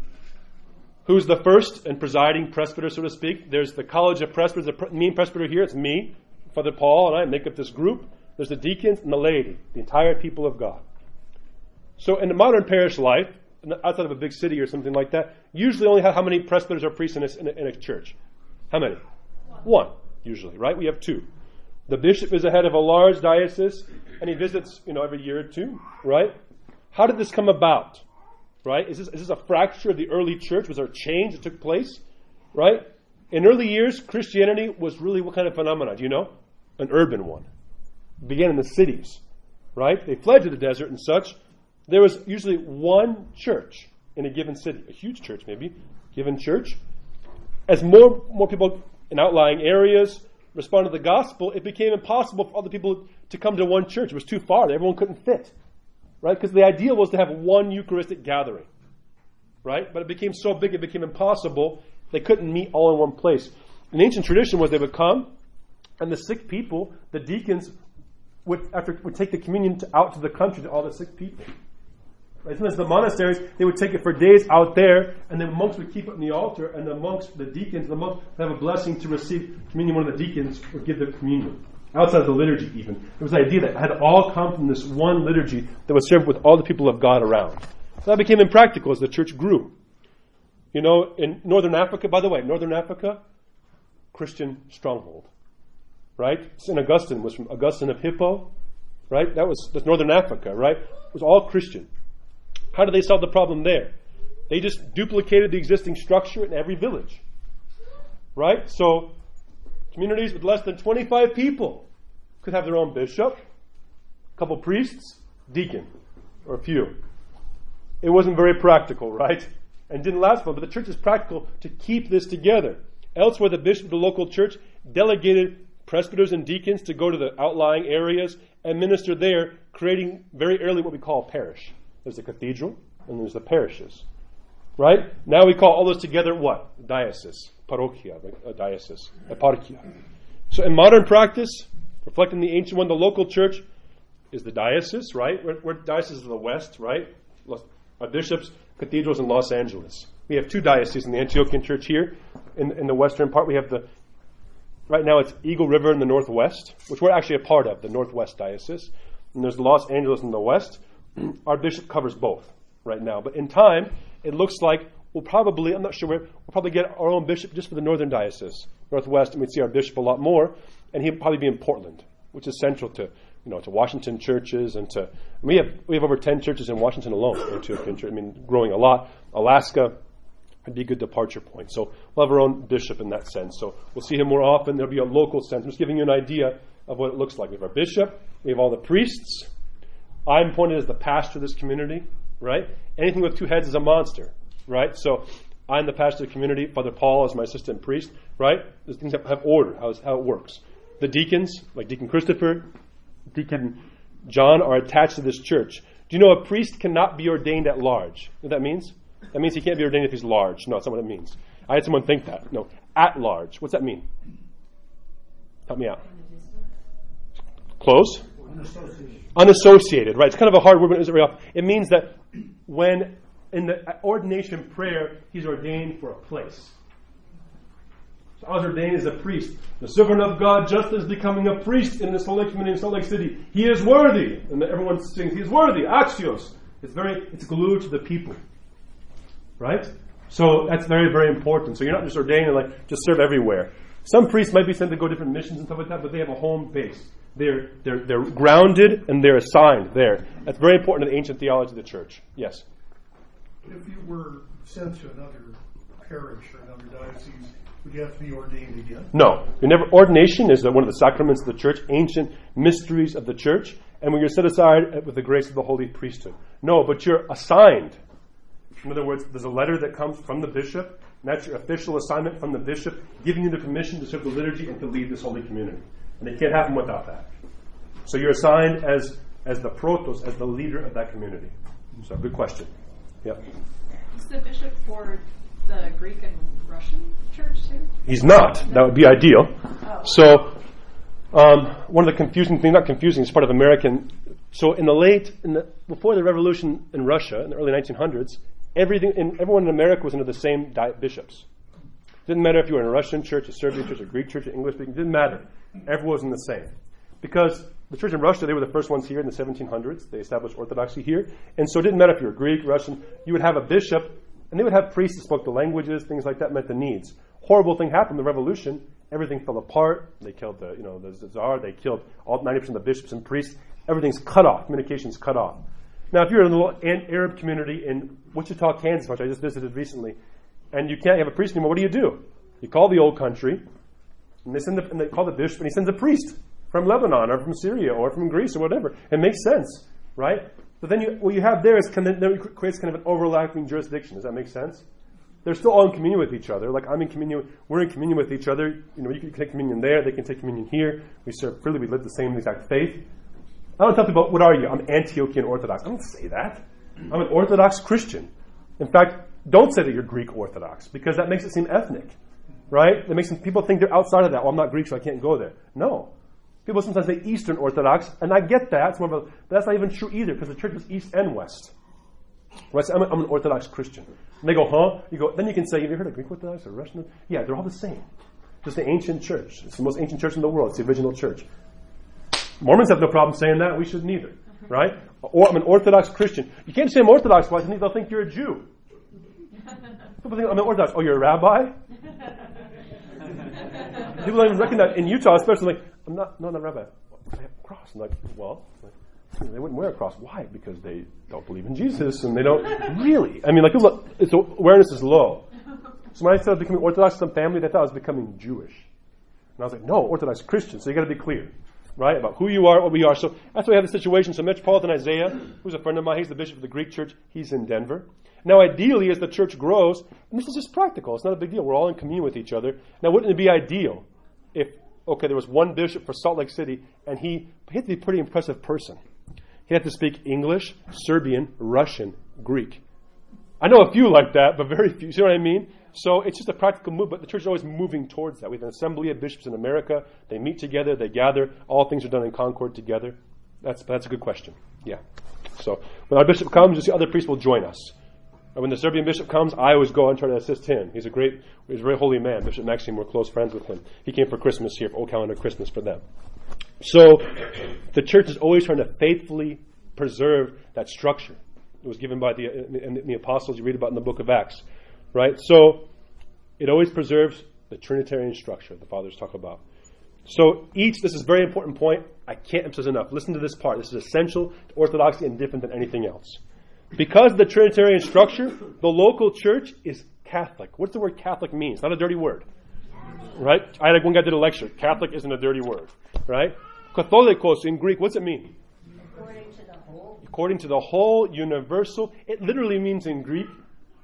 Who's the first and presiding presbyter, so to speak. There's the College of Presbyters, the main presbyter here, it's me, Father Paul, and I make up this group. There's the deacons and the laity, the entire people of God. So in the modern parish life, outside of a big city or something like that, usually only have how many presbyters or priests in a church? How many? One, usually, right? We have 2. The bishop is the head of a large diocese, and he visits, every year or 2, right? How did this come about? Right? Is this a fracture of the early church? Was there a change that took place? Right? In early years, Christianity was really what kind of phenomenon? Do you know? An urban one. It began in the cities. Right? They fled to the desert and such. There was usually one church in a given city. A huge church, maybe. Given church. As more people in outlying areas responded to the gospel, it became impossible for other people to come to one church. It was too far. Everyone couldn't fit. Right? Because the idea was to have one Eucharistic gathering. Right? But it became so big it became impossible. They couldn't meet all in one place. An ancient tradition was they would come, and the sick people, the deacons, would take the communion out to the country to all the sick people. Right? Sometimes the monasteries, they would take it for days out there, and the monks would keep it in the altar, and the monks would have a blessing to receive communion. One of the deacons would give the communion. Outside of the liturgy even. There was the idea that it had all come from this one liturgy that was served with all the people of God around. So that became impractical as the church grew. In Northern Africa, by the way, Christian stronghold. Right? St. Augustine was from Augustine of Hippo. Right? That's Northern Africa, right? It was all Christian. How did they solve the problem there? They just duplicated the existing structure in every village. Right? So, communities with less than 25 people could have their own bishop, a couple priests, deacon, or a few. It wasn't very practical, right? And didn't last long, but the church is practical to keep this together. Elsewhere, the bishop of the local church delegated presbyters and deacons to go to the outlying areas and minister there, creating very early what we call a parish. There's the cathedral, and there's the parishes. Right? Now we call all those together what? Diocese. Parochia, a diocese. Eparchia. So in modern practice, reflecting the ancient one, the local church is the diocese, right? We're dioceses of the West, right? Our bishops, cathedrals in Los Angeles. We have 2 dioceses in the Antiochian church here. In the western part, we have right now it's Eagle River in the northwest, which we're actually a part of, the Northwest Diocese. And there's Los Angeles in the west. Our bishop covers both right now. But in time, it looks like we'll probably get our own bishop just for the northern diocese, northwest, and we'd see our bishop a lot more, and he'll probably be in Portland, which is central to Washington churches, and we have over 10 churches in Washington alone, growing a lot. Alaska would be a good departure point. So we'll have our own bishop in that sense. So we'll see him more often. There'll be a local sense. I'm just giving you an idea of what it looks like. We have our bishop, we have all the priests. I'm appointed as the pastor of this community, right? Anything with 2 heads is a monster. right? So I'm the pastor of the community. Father Paul is my assistant priest, right? These things have order, how it works. The deacons, like Deacon Christopher, Deacon John, are attached to this church. Do you know a priest cannot be ordained at large? You know what that means? That means he can't be ordained if he's large. No, that's not what it means. I had someone think that. No, at large. What's that mean? Help me out. Close? Unassociated, right? It's kind of a hard word, but it's very often. It means that when in the ordination prayer, he's ordained for a place. So I was ordained as a priest. The servant of God, just as becoming a priest in the Select Community in Salt Lake City, he is worthy. And everyone sings, he is worthy, axios. It's glued to the people. Right? So that's very, very important. So you're not just ordained and just serve everywhere. Some priests might be sent to go different missions and stuff like that, but they have a home base. They're grounded and they're assigned there. That's very important in the ancient theology of the church. Yes? If you were sent to another parish or another diocese, would you have to be ordained again? No. Ordination is one of the sacraments of the church, ancient mysteries of the church, and when you're set aside with the grace of the holy priesthood. No, but you're assigned. In other words, there's a letter that comes from the bishop, and that's your official assignment from the bishop, giving you the permission to serve the liturgy and to lead this holy community. And it can't happen without that. So you're assigned as the protos, as the leader of that community. So, good question. Yep. Is the bishop for the Greek and Russian church too? He's not. That would be ideal. Oh. So, one of the confusing things, not confusing, it's part of American. So, before the revolution in Russia in the early 1900s, everyone in America was under the same bishops. Didn't matter if you were in a Russian church, a Serbian church, a Greek church, an English speaking. Didn't matter. Everyone was in the same. Because the church in Russia, they were the first ones here in the 1700s. They established Orthodoxy here. And so it didn't matter if you were Greek, Russian. You would have a bishop, and they would have priests that spoke the languages, things like that met the needs. Horrible thing happened, the revolution. Everything fell apart. They killed the Tsar. They killed all 90% of the bishops and priests. Everything's cut off. Communication's cut off. Now, if you're in a little Arab community in Wichita, Kansas, which I just visited recently, and you can't have a priest anymore, what do? You call the old country, and they call the bishop, and he sends a priest from Lebanon or from Syria or from Greece or whatever. It makes sense, right? But then what you have there is it creates kind of an overlapping jurisdiction. Does that make sense? They're still all in communion with each other. Like I'm in communion, we're in communion with each other. You can take communion there, they can take communion here. We serve freely, we live the same exact faith. I don't tell people, what are you? I'm Antiochian Orthodox. I don't say that. I'm an Orthodox Christian. In fact, don't say that you're Greek Orthodox, because that makes it seem ethnic, right? That makes people think they're outside of that. Well, I'm not Greek, so I can't go there. No. People sometimes say Eastern Orthodox, and I get that. But that's not even true either, because the church is East and West. Right? So I'm an Orthodox Christian. And they go, huh? Then you can say, have you heard of Greek Orthodox or Russian? Yeah, they're all the same. Just the ancient church. It's the most ancient church in the world. It's the original church. Mormons have no problem saying that. We shouldn't either. Right? Or I'm an Orthodox Christian. You can't say I'm Orthodox, otherwise they'll think you're a Jew. People think I'm an Orthodox. Oh, you're a rabbi? People don't even recognize, in Utah especially, I'm not a rabbi. I have a cross. I'm like, well, they wouldn't wear a cross. Why? Because they don't believe in Jesus, and they don't really. I mean, awareness is low. So when I started becoming Orthodox in some family, they thought I was becoming Jewish. And I was like, no, Orthodox Christian. So you got to be clear, right, about who you are, what we are. So that's why we have the situation. So Metropolitan Isaiah, who's a friend of mine, he's the bishop of the Greek church. He's in Denver. Now, ideally, as the church grows, and this is just practical. It's not a big deal. We're all in communion with each other. Now, wouldn't it be ideal if, there was one bishop for Salt Lake City, and he had to be a pretty impressive person. He had to speak English, Serbian, Russian, Greek. I know a few like that, but very few. See what I mean? So it's just a practical move, but the church is always moving towards that. We have an assembly of bishops in America. They meet together. They gather. All things are done in concord together. That's a good question. Yeah. So when our bishop comes, you see other priests will join us. And when the Serbian bishop comes, I always go and try to assist him. He's a very holy man. Bishop Maxime, we're close friends with him. He came for Christmas here, for Old Calendar Christmas for them. So the church is always trying to faithfully preserve that structure. It was given by the apostles you read about in the book of Acts. Right? So it always preserves the Trinitarian structure the fathers talk about. So this is a very important point. I can't emphasize enough. Listen to this part. This is essential to Orthodoxy and different than anything else. Because of the Trinitarian structure, the local church is Catholic. What's the word Catholic mean? It's not a dirty word. Right? I had one guy did a lecture. Catholic isn't a dirty word. Right? Katholikos in Greek, what's it mean? According to the whole. According to the whole, universal. It literally means in Greek,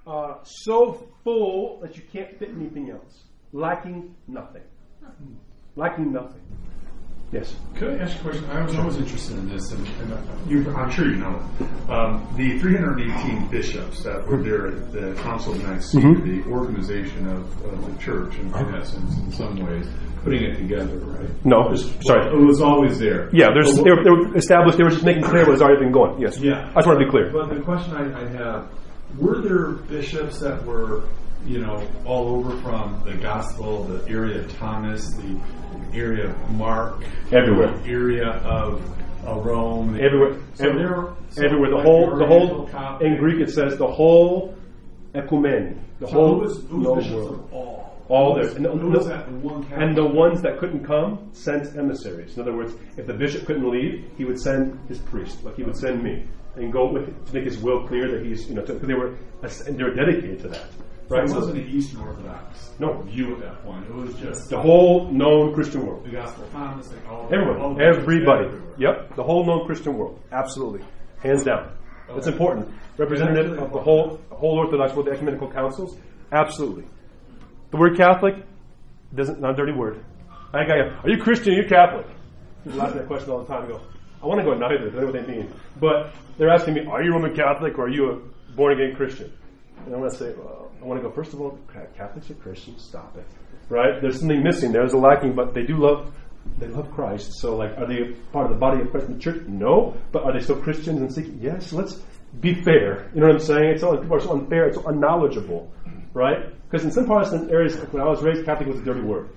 so full that you can't fit anything else, lacking nothing. Lacking nothing. Yes. Could I ask a question? I was always interested in this, and I'm sure you know. The 318 bishops that were there at the Council of Nicaea, the organization of the church, in essence, in some ways, putting it together, right? No, sorry. It was always there. Yeah, they were established. They were just making clear what has already been going. Yes. Yeah. I just want to be clear. But the question I have, were there bishops that were, all over from the Gospel, the area of Thomas, the area of Mark, everywhere, the area of Rome, everywhere, everywhere. The whole. In Greek, it says the whole ecumene, the whole world. All there. And the ones that couldn't come sent emissaries. In other words, if the bishop couldn't leave, he would send his priest, like he would send me, and go with to make his will clear that he's, because they were dedicated to that. Right? So it wasn't an Eastern Orthodox view at that point. It was just the whole known Christian world. The Gospel of Thomas, everyone, everybody. Yep, the whole known Christian world. Absolutely, hands down. That's important. Representative of the whole Orthodox world, the ecumenical councils. Absolutely. The word Catholic not a dirty word. I got you. Are you Christian? Are you Catholic? People ask me that question all the time. I go, I want to go neither. I don't know what they mean. But they're asking me, are you Roman Catholic or are you a born again Christian? And I'm going to say, well, I want to go, first of all, Catholics are Christians. Stop it. Right? There's something missing. There's a lacking, but they love Christ. So, are they part of the body of Christ in the church? No. But are they still Christians and seeking? Yes. Let's be fair. You know what I'm saying? People are so unfair. It's so unknowledgeable. Right? Because in some Protestant areas, when I was raised, Catholic was a dirty word.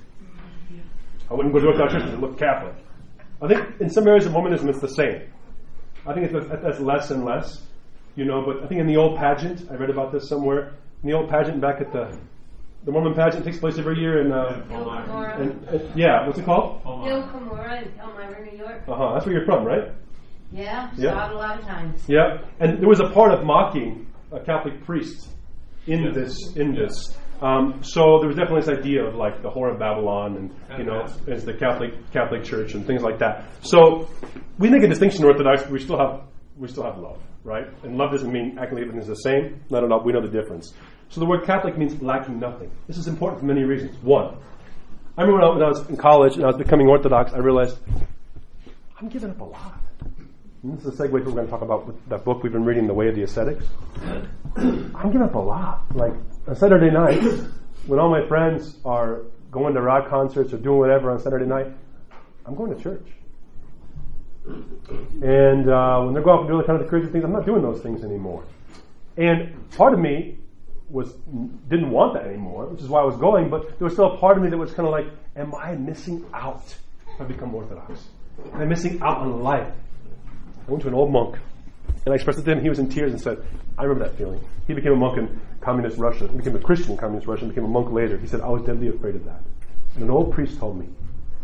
I wouldn't go to Orthodox church and look Catholic. I think in some areas of Mormonism, it's the same. I think that's less and less. But I think in the old pageant, I read about this somewhere. In the old pageant back at the Mormon pageant takes place every year in what's it called? Cumorah in Elmira, New York. That's where you're from, right? Yeah, saw it a lot of times. Yeah, and there was a part of mocking a Catholic priest in this. So there was definitely this idea of the whore of Babylon, and as the Catholic Church and things like that. So we make a distinction in Orthodox, but we still have love, right? And love doesn't mean acting like everything's the same. Not at all. We know the difference. So the word Catholic means lacking nothing. This is important for many reasons. One, I remember when I was in college and I was becoming Orthodox, I realized I'm giving up a lot. And this is a segue to what we're going to talk about with that book we've been reading, The Way of the Ascetics. I'm giving up a lot. On Saturday night, when all my friends are going to rock concerts or doing whatever on Saturday night, I'm going to church. And when they're going off and doing the kind of crazy things, I'm not doing those things anymore. And part of me didn't want that anymore, which is why I was going, but there was still a part of me that was kind of am I missing out if I become Orthodox? Am I missing out on life? I went to an old monk, and I expressed it to him. He was in tears and said, I remember that feeling. He became a monk in communist Russia, became a Christian in communist Russia, and became a monk later. He said, I was deadly afraid of that. And an old priest told me,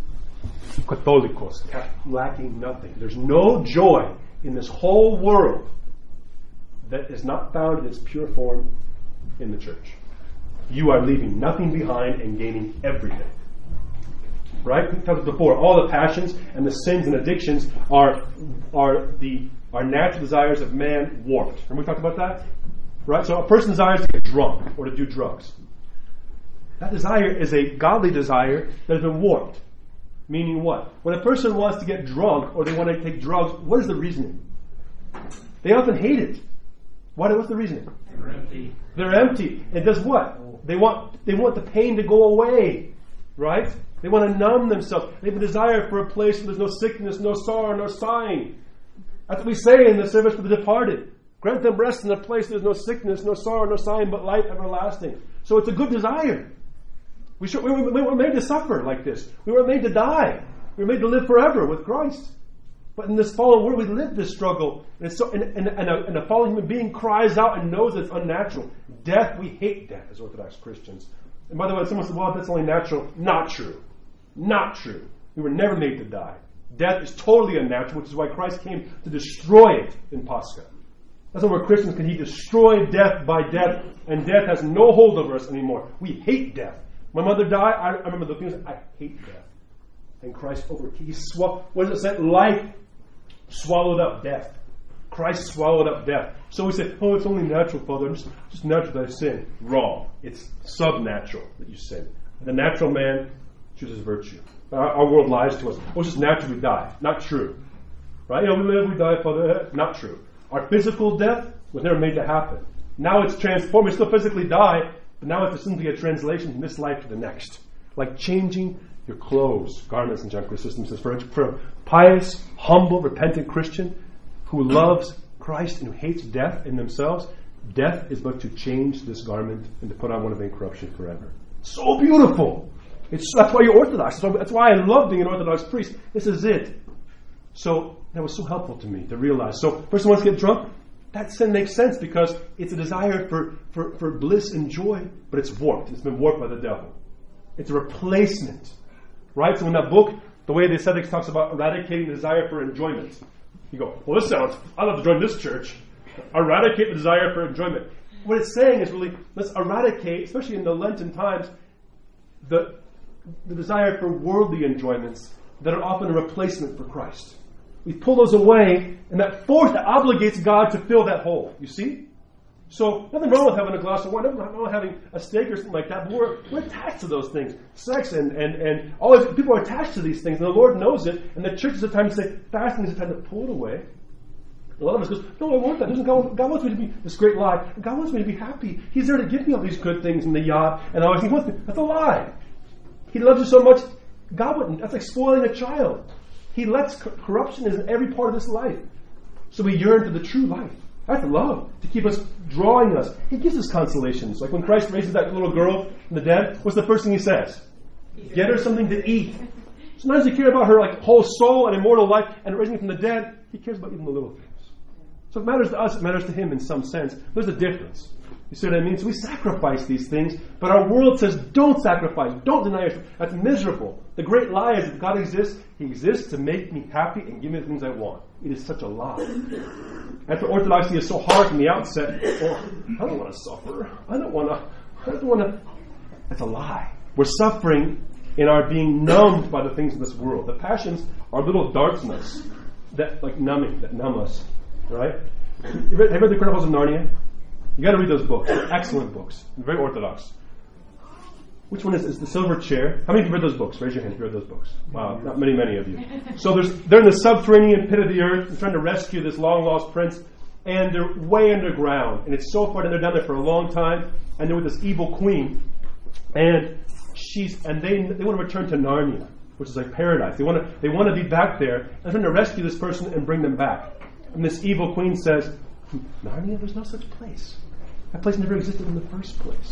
Catholicos, lacking nothing. There's no joy in this whole world that is not found in its pure form in the church. You are leaving nothing behind and gaining everything. Right? We talked before. All the passions and the sins and addictions are natural desires of man warped. Remember we talked about that? Right? So a person desires to get drunk or to do drugs. That desire is a godly desire that has been warped. Meaning what? When a person wants to get drunk or they want to take drugs, what is the reasoning? They often hate it. What's the reasoning? They're empty. They're empty. It does what? They want the pain to go away. Right? They want to numb themselves. They have a desire for a place where there's no sickness, no sorrow, no sighing. That's what we say in the service for the departed. Grant them rest in a place where there's no sickness, no sorrow, no sighing, but life everlasting. So it's a good desire. We were made to suffer like this. We were made to die. We were made to live forever with Christ. But in this fallen world, we live this struggle. And a fallen human being cries out and knows it's unnatural. Death, we hate death as Orthodox Christians. And by the way, someone said, well, that's only natural. Not true. Not true. We were never made to die. Death is totally unnatural, which is why Christ came to destroy it in Pascha. That's why we're Christians, because He destroyed death by death, and death has no hold over us anymore. We hate death. My mother died, I remember looking and saying, I hate death. And Christ what does it say? Life swallowed up death. Christ swallowed up death. So we say, oh, it's only natural, Father. Just natural that I sin. Wrong. It's subnatural that you sin. The natural man chooses virtue. Our world lies to us. Oh, it's just natural we die. Not true. Right? We live, we die, Father. Not true. Our physical death was never made to happen. Now it's transformed. We still physically die, but now it's simply a translation from this life to the next. Like changing your clothes, garments, and John Chrysostom says, for a pious, humble, repentant Christian who loves Christ and who hates death in themselves, death is but to change this garment and to put on one of incorruption forever. So beautiful! That's why you're Orthodox. That's why I love being an Orthodox priest. This is it. So that was so helpful to me to realize. So, person wants to get drunk. That sin makes sense because it's a desire for bliss and joy, but it's warped. It's been warped by the devil. It's a replacement. Right? So in that book, the way the ascetics talks about eradicating the desire for enjoyment. You go, well, I'd love to join this church. Eradicate the desire for enjoyment. What it's saying is really, let's eradicate, especially in the Lenten times, the desire for worldly enjoyments that are often a replacement for Christ. We pull those away, and that obligates God to fill that hole. You see? So, nothing wrong with having a glass of wine, nothing wrong with having a steak or something like that, but we're attached to those things. Sex and all these people are attached to these things, and the Lord knows it, and the church is a time to say, fasting is a time to pull it away. A lot of us goes, no, I want that. God wants me to be this great lie. God wants me to be happy. He's there to give me all these good things in the yacht, and all He wants me. That's a lie. He loves you so much, God wouldn't. That's like spoiling a child. He lets corruption in every part of this life. So we yearn for the true life. That's love, to keep us, drawing us. He gives us consolations. Like when Christ raises that little girl from the dead, what's the first thing He says? Get her something to eat. So not does He care about her like whole soul and immortal life and raising her from the dead, He cares about even the little things. So it matters to us, it matters to Him in some sense. There's a difference. You see what I mean? So we sacrifice these things, but our world says, don't sacrifice, don't deny yourself. That's miserable. The great lie is that God exists. He exists to make me happy and give me the things I want. It is such a lie. That's why Orthodoxy is so hard from the outset. Oh, I don't want to suffer. I don't want to. That's a lie. We're suffering in our being numbed by the things of this world. The passions are little darts in us that numb us. Right? Have you read the Chronicles of Narnia? You got to read those books. They're excellent books. Very orthodox. Which one is The Silver Chair? How many of you read those books? Raise your hand if you read those books. Wow, not many of you. So they're in the subterranean pit of the earth. They're trying to rescue this long-lost prince. And they're way underground. And it's so far down, they're down there for a long time. And they're with this evil queen. And they want to return to Narnia, which is like paradise. They want to be back there. And they're trying to rescue this person and bring them back. And this evil queen says, Narnia, there's no such place. That place never existed in the first place.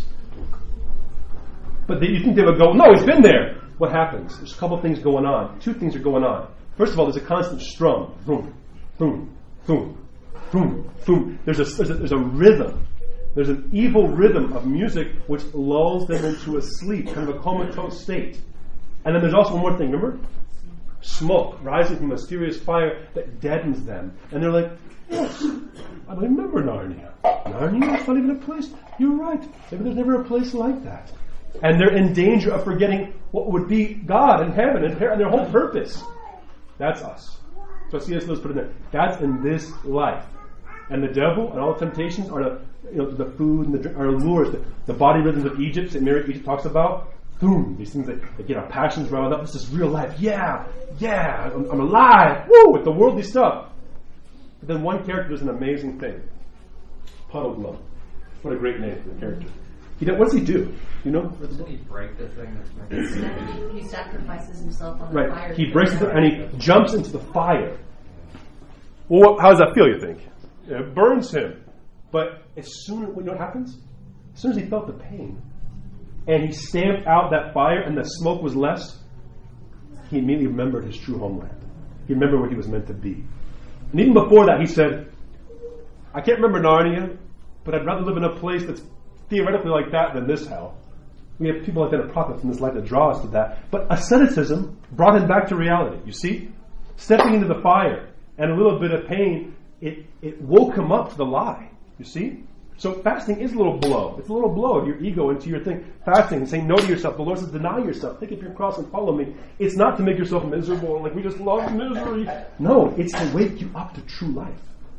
But you think they would go, no, he's been there. What happens? There's a couple things going on. Two things are going on. First of all, there's a constant strum. Boom, boom, boom, boom, boom. There's a rhythm. There's an evil rhythm of music which lulls them into a sleep, kind of a comatose state. And then there's also one more thing, remember? Smoke rising from a mysterious fire that deadens them. And they're like, yes, I remember Narnia. Narnia is not even a place. You're right. Maybe there's never a place like that. And they're in danger of forgetting what would be God and heaven and their whole purpose. That's us. So C.S. Lewis put in there. That's in this life. And the devil and all the temptations are the food and the drink, are lures. The body rhythms of Egypt, St. Mary Egypt talks about. Boom, these things that get our passions riled up. This is real life. Yeah, I'm alive. Woo, with the worldly stuff. But then one character does an amazing thing. Puddleglum. What a great name for the character. What does he do? You know? Doesn't he break the thing that's meant to He sacrifices himself on the right. fire. He breaks it and he jumps into the fire. Well, how does that feel, you think? It burns him. But you know what happens? As soon as he felt the pain, and he stamped out that fire and the smoke was less, he immediately remembered his true homeland. He remembered where he was meant to be. And even before that, he said, I can't remember Narnia, but I'd rather live in a place that's theoretically like that than this hell. We have people like that, prophets in this life that draw us to that. But asceticism brought him back to reality. You see? Stepping into the fire and a little bit of pain, it woke him up to the lie. You see? So fasting is a little blow. It's a little blow of your ego into your thing. Fasting and saying no to yourself. The Lord says deny yourself. Take up your cross and follow me. It's not to make yourself miserable and like we just love misery. No, it's to wake you up to true life.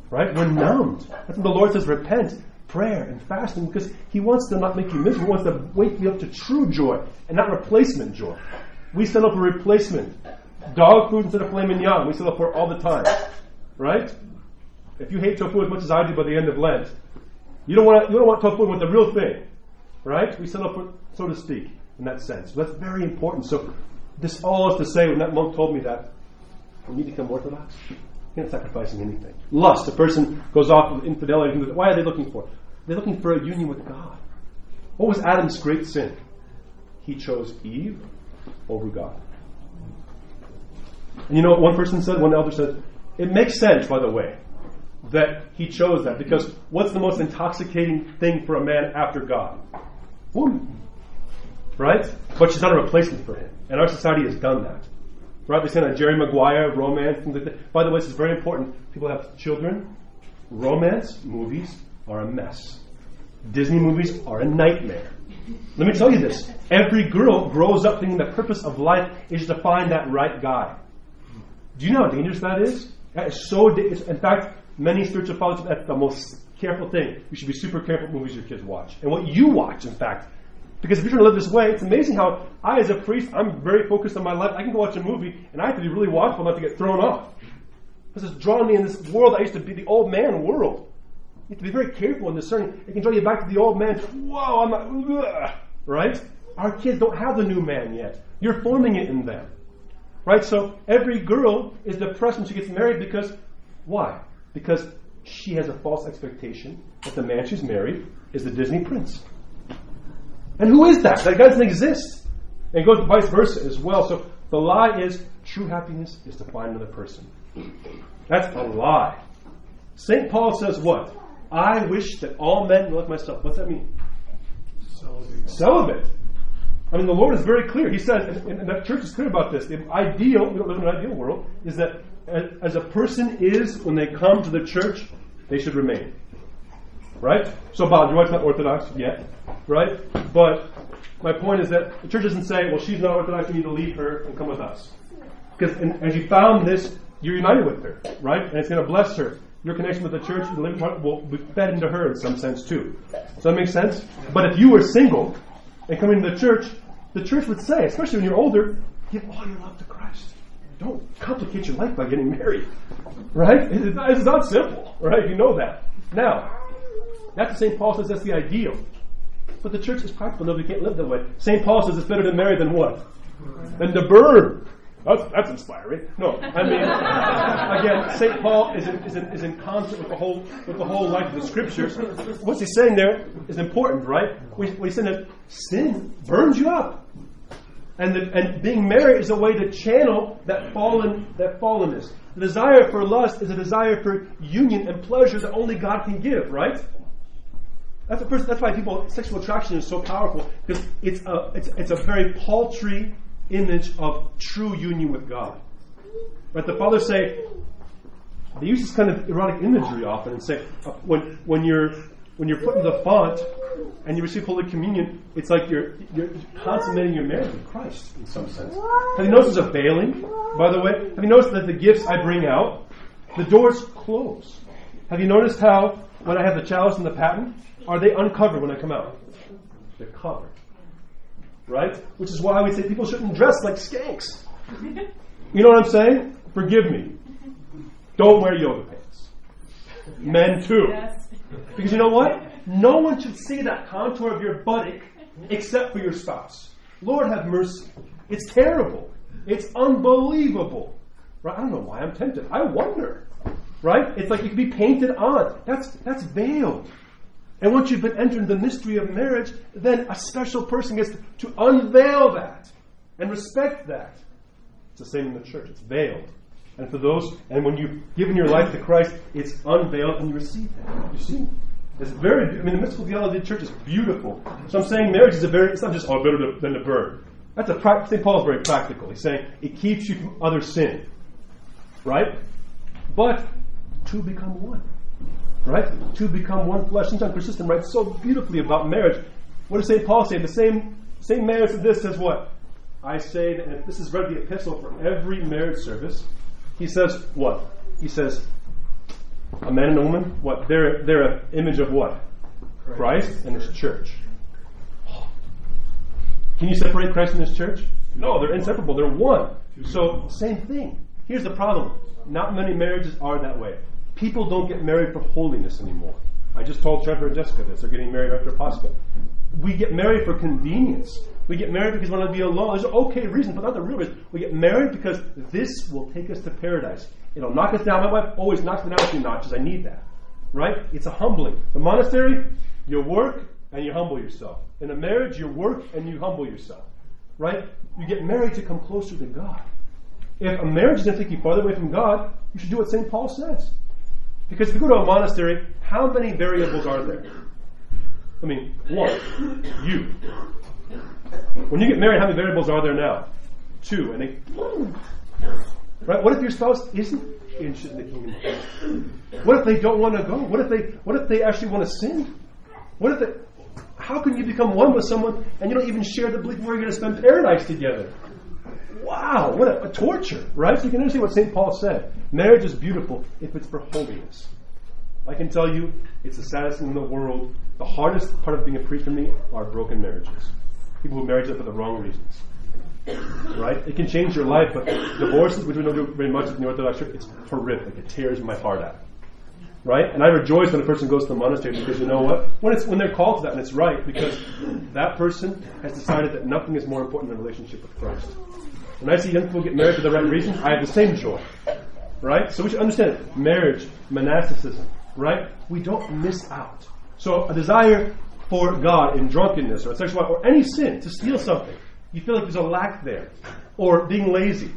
Right? We're numbed. That's when the Lord says repent, prayer, and fasting, because He wants to not make you miserable. He wants to wake you up to true joy and not replacement joy. We settle for replacement. Dog food instead of filet mignon. We settle for it all the time. Right? If you hate tofu as much as I do by the end of Lent, you don't want tofu with the real thing. Right? We settle for, so to speak, in that sense. So that's very important. So this all is to say, when that monk told me that, we need to become Orthodox. You're not sacrificing anything. Lust. A person goes off with infidelity. Why are they looking for? They're looking for a union with God. What was Adam's great sin? He chose Eve over God. And you know what one person said? One elder said, it makes sense, by the way, that he chose that, because what's the most intoxicating thing for a man after God? Woman. Right? But she's not a replacement for him. And our society has done that. Right? They say on Jerry Maguire, romance, things like that. By the way, this is very important. People have children. Romance movies are a mess. Disney movies are a nightmare. Let me tell you this. Every girl grows up thinking the purpose of life is to find that right guy. Do you know how dangerous that is? That is so dangerous. In fact, many spiritual fathers, that's the most careful thing. You should be super careful with movies your kids watch. And what you watch, in fact. Because if you're trying to live this way, it's amazing how I, as a priest, I'm very focused on my life. I can go watch a movie, and I have to be really watchful not to get thrown off. Because it's drawn me in this world that used to be the old man world. You have to be very careful and discerning. It can draw you back to the old man. Whoa, I'm not, ugh, right? Our kids don't have the new man yet. You're forming it in them. Right? So every girl is depressed when she gets married because, why? Because she has a false expectation that the man she's married is the Disney prince. And who is that? That guy doesn't exist. And it goes vice versa as well. So the lie is true happiness is to find another person. That's a lie. St. Paul says what? I wish that all men were like myself. What's that mean? Celibate. I mean, the Lord is very clear. He says, and the church is clear about this. The ideal, we don't live in an ideal world, is that as a person is when they come to the church, they should remain. Right? So, Bob, your wife's not Orthodox yet. Right? But my point is that the church doesn't say, well, she's not Orthodox, you need to leave her and come with us. Because as you found this, you're united with her. Right? And it's going to bless her. Your connection with the church, the living part, will be fed into her in some sense too. Does that make sense? But if you were single and coming to the church would say, especially when you're older, give all your love to Christ. Don't complicate your life by getting married. Right? It's not simple. Right? You know that. Now, that's what St. Paul says that's the ideal. But the church is practical. Nobody can't live that way. St. Paul says it's better to marry than what? Than to burn. That's inspiring. No, I mean, again, St. Paul is in concert with the whole life of the Scriptures. What's he saying there is important, right? We say that sin burns you up, and being married is a way to channel that fallenness. The desire for lust is a desire for union and pleasure that only God can give, right? That's why sexual attraction is so powerful, because it's a very paltry image of true union with God. Right? The fathers say, they use this kind of erotic imagery often and say, when you're put in the font and you receive Holy Communion, it's like you're consummating your marriage with Christ in some sense. Have you noticed there's a veiling, by the way? Have you noticed that the gifts I bring out, the doors close? Have you noticed how when I have the chalice and the paten, are they uncovered when I come out? They're covered. Right? Which is why we say people shouldn't dress like skanks. You know what I'm saying? Forgive me. Don't wear yoga pants. Men too. Yes. Because you know what? No one should see that contour of your buttock except for your spouse. Lord have mercy. It's terrible. It's unbelievable. Right? I don't know why I'm tempted. I wonder. Right? It's like it could be painted on. That's veiled. And once you've been entered the mystery of marriage, then a special person gets to unveil that and respect that. It's the same in the church. It's veiled. And when you've given your life to Christ, it's unveiled and you receive that. You see? It's the mystical theology of the church is beautiful. So I'm saying marriage is it's not just, better than to burn. St. Paul is very practical. He's saying it keeps you from other sin. Right? But two become one. Right? To become one flesh. St. John Chrysostom writes so beautifully about marriage. What does St. Paul say? The same marriage as this says what? I say that, and this is read the epistle for every marriage service. He says what? He says, A man and a woman, what? They're an image of what? Christ and His church. Can you separate Christ and His church? No, they're inseparable. They're one. So, same thing. Here's the problem. Not many marriages are that way. People don't get married for holiness anymore. I just told Trevor and Jessica this. They're getting married after Pascha. We get married for convenience. We get married because we want to be alone. There's an okay reason, but not the real reason. We get married because this will take us to paradise. It'll knock us down. My wife always knocks me down a few notches. I need that. Right? It's a humbling. The monastery, you work and you humble yourself. In a marriage, you work and you humble yourself. Right? You get married to come closer to God. If a marriage is going to take you farther away from God, you should do what St. Paul says. Because if you go to a monastery, how many variables are there? I mean, one, you. When you get married, how many variables are there now? Two. And they, right? What if your spouse isn't interested in the kingdom of God? What if they don't want to go? What if they actually want to sin? How can you become one with someone and you don't even share the belief where you're going to spend paradise together? Wow, what a torture, right? So you can understand what St. Paul said. Marriage is beautiful if it's for holiness. I can tell you, it's the saddest thing in the world. The hardest part of being a priest for me are broken marriages. People who marry for the wrong reasons. Right? It can change your life, but divorces, which we don't do very much in the Orthodox Church, it's horrific. It tears my heart out. Right? And I rejoice when a person goes to the monastery because you know what? When they're called to that, and it's right, because that person has decided that nothing is more important than a relationship with Christ. When I see young people get married for the right reason, I have the same joy. Right? So we should understand it. Marriage, monasticism, right? We don't miss out. So a desire for God in drunkenness or sexuality or any sin, to steal something, you feel like there's a lack there. Or being lazy.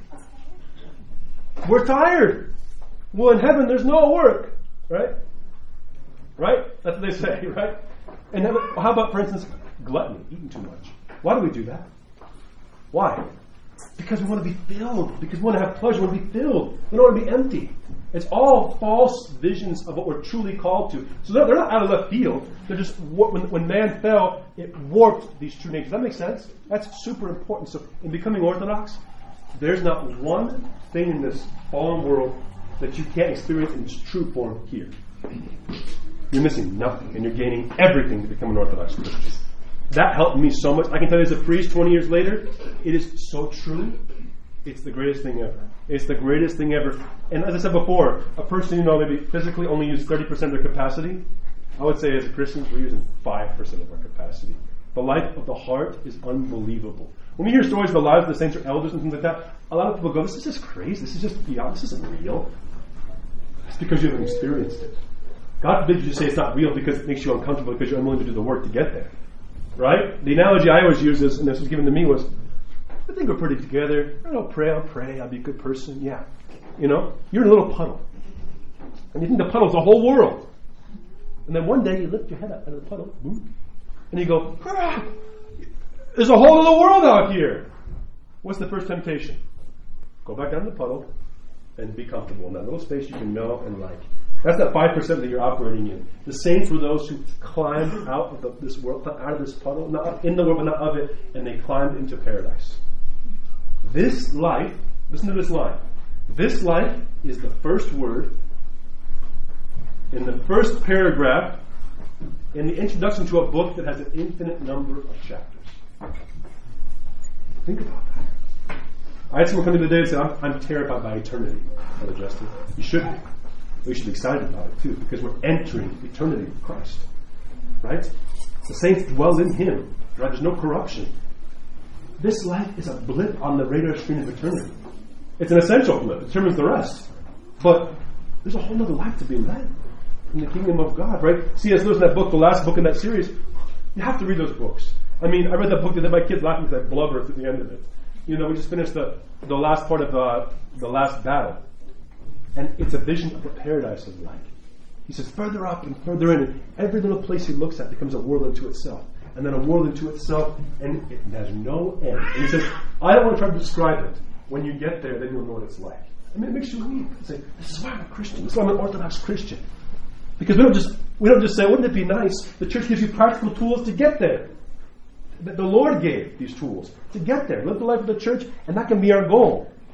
We're tired. Well, in heaven, there's no work. Right? Right? That's what they say, right? And how about, for instance, gluttony, eating too much? Why do we do that? Why? Because we want to be filled. Because we want to have pleasure. We want to be filled. We don't want to be empty. It's all false visions of what we're truly called to. So they're not out of left field. They're just, when man fell, it warped these true natures. Does that make sense? That's super important. So in becoming Orthodox, there's not one thing in this fallen world that you can't experience in its true form here. You're missing nothing, and you're gaining everything to become an Orthodox Christian. That helped me so much. I can tell you as a priest 20 years later, it is so true. It's the greatest thing ever. It's the greatest thing ever. And as I said before, a person, maybe physically only uses 30% of their capacity. I would say as Christians, we're using 5% of our capacity. The life of the heart is unbelievable. When we hear stories of the lives of the saints or elders and things like that, a lot of people go, this is just crazy. This is just beyond. This isn't real. It's because you haven't experienced it. God forbid you say it's not real because it makes you uncomfortable because you're unwilling to do the work to get there. Right? The analogy I always use is, and this was given to me, was, I think we're pretty together. I'll pray, I'll be a good person. Yeah. You're in a little puddle. And you think the puddle's the whole world. And then one day you lift your head up out of the puddle, boom, and you go, there's a whole other world out here. What's the first temptation? Go back down the puddle and be comfortable in that little space you can know and like. That's that 5% that you're operating in. The saints were those who climbed out of this world, out of this puddle, not in the world, but not of it, and they climbed into paradise. This life, listen to this line. This life is the first word in the first paragraph in the introduction to a book that has an infinite number of chapters. Think about that. I had someone come to me today and say, I'm terrified by eternity, Brother Justin. You should be. We should be excited about it too, because we're entering eternity with Christ. Right? The saints dwell in Him. Right? There's no corruption. This life is a blip on the radar screen of eternity. It's an essential blip. It determines the rest. But there's a whole other life to be led in the kingdom of God. Right? C.S. Lewis in that book, the last book in that series, you have to read those books. I mean, I read that book today. My kids laughing because I blubbered at the end of it. We just finished the last part of the last battle. And it's a vision of what paradise is like. He says further up and further in, and every little place he looks at becomes a world unto itself. And then a world unto itself, and it has no end. And he says, I don't want to try to describe it. When you get there, then you'll know what it's like. I mean, it makes you weep. You say, this is why I'm a Christian. This is why I'm an Orthodox Christian. Because we don't just say, wouldn't it be nice? The church gives you practical tools to get there. The Lord gave these tools to get there. Live the life of the church, and that can be our goal.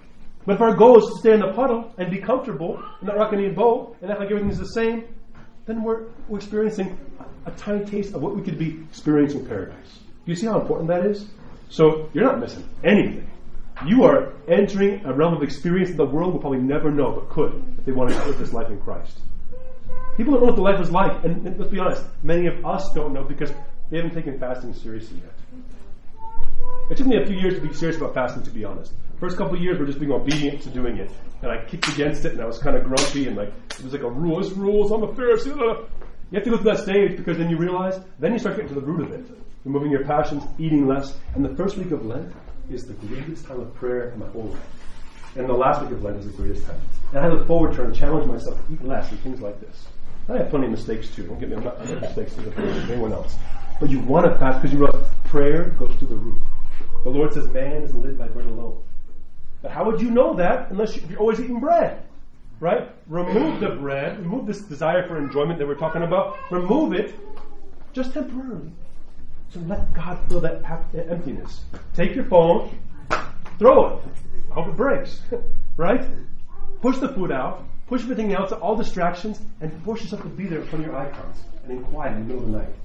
But if our goal is to stay in the puddle and be comfortable and not rock any boat and act like everything's the same, then we're experiencing a tiny taste of what we could be experiencing in paradise. Do you see how important that is? So you're not missing anything. You are entering a realm of experience that the world will probably never know, but could if they wanted to live this life in Christ. People don't know what the life is like, and let's be honest, many of us don't know because they haven't taken fasting seriously yet. It took me a few years to be serious about fasting, to be honest. First couple of years, we're just being obedient to doing it. And I kicked against it, and I was kind of grumpy, and like it was like a rule. This rules, I'm a Pharisee. You have to go through that stage because then you realize, then you start getting to the root of it. Removing your passions, eating less. And the first week of Lent is the greatest time of prayer in my whole life. And the last week of Lent is the greatest time. And I look forward to and challenge myself to eat less and things like this. I have plenty of mistakes too. Don't get me, I'm not mistakes to anyone else. But you want to fast because you realize prayer goes to the root. The Lord says man isn't lived by bread alone. But how would you know that unless you're always eating bread? Right? Remove the bread, remove this desire for enjoyment that we're talking about, remove it just temporarily. So let God fill that emptiness. Take your phone, throw it. I hope it breaks. Right? Push the food out, push everything else, all distractions, and force yourself to be there in front of your icons and in quiet in the middle of the night.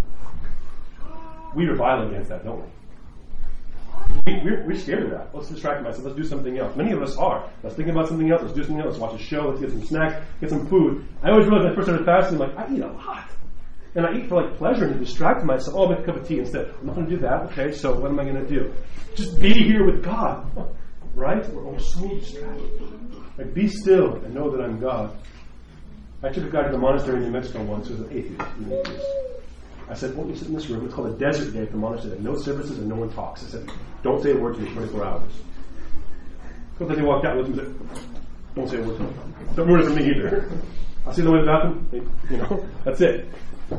We rebel against that, don't we? We're scared of that. Let's distract myself. Let's do something else. Many of us are. Let's think about something else. Let's do something else. Let's watch a show. Let's get some snacks. Get some food. I always realized when I first started fasting, like, I eat a lot. And I eat for like pleasure and to distract myself. Oh, I'll make a cup of tea instead. I'm not going to do that. Okay, so what am I going to do? Just be here with God. Right? We're all so distracted. Like, be still and know that I'm God. I took a guy to the monastery in New Mexico once who was an atheist. I said, won't you sit in this room? It's called a desert day at the monastery. No services and no one talks. I said, don't say a word to me 24 hours. So then he walked out and looked at me and said, don't say a word to me. Don't ruin it for me either. I'll see the way to the bathroom. That's it.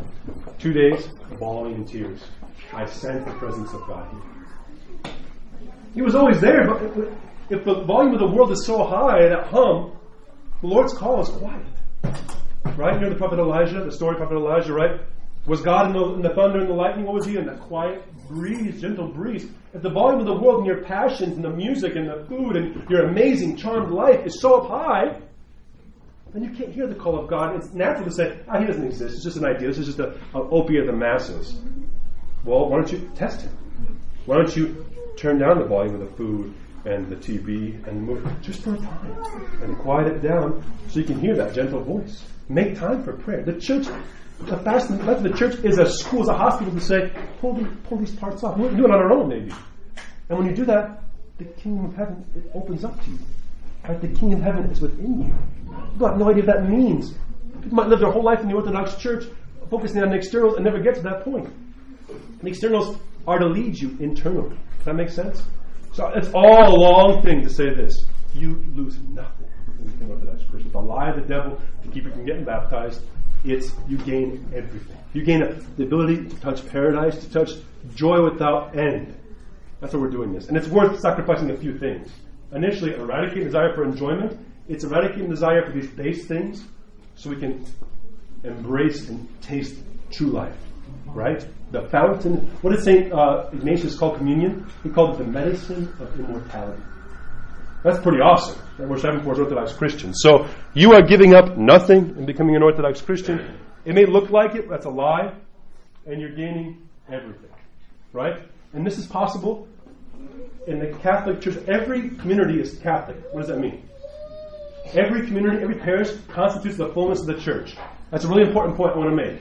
2 days, bawling in tears. I sensed the presence of God here. He was always there, but if the volume of the world is so high, that hum, the Lord's call is quiet. Right? You know the prophet Elijah, the story of prophet Elijah, right? Was God in the thunder and the lightning? What was he in? That quiet breeze, gentle breeze. If the volume of the world and your passions and the music and the food and your amazing, charmed life is so up high, then you can't hear the call of God. It's natural to say, he doesn't exist. It's just an idea. This is just an opiate of the masses. Well, why don't you test him? Why don't you turn down the volume of the food and the TV and move just for a time and quiet it down so you can hear that gentle voice. Make time for prayer. The church, the fasting life of the church is a school, is a hospital to say, pull these parts off. We'll do it on our own, maybe. And when you do that, the kingdom of heaven, it opens up to you. Right? The kingdom of heaven is within you. People have no idea what that means. People might live their whole life in the Orthodox Church, focusing on the externals, and never get to that point. The externals are to lead you internally. Does that make sense? So it's all a long thing to say this. You lose nothing in the Orthodox Christian. The lie of the devil to keep you from getting baptized, it's you gain everything. You gain the ability to touch paradise, to touch joy without end. That's why we're doing this. And it's worth sacrificing a few things. Initially, eradicating desire for enjoyment. It's eradicating desire for these base things so we can embrace and taste true life. Right? The fountain. What did St. Ignatius call communion? He called it the medicine of immortality. That's pretty awesome. We're 7 4 Orthodox Christians. So you are giving up nothing and becoming an Orthodox Christian. It may look like it, but that's a lie. And you're gaining everything. Right? And this is possible in the Catholic Church. Every community is Catholic. What does that mean? Every community, every parish constitutes the fullness of the church. That's a really important point I want to make.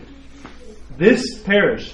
This parish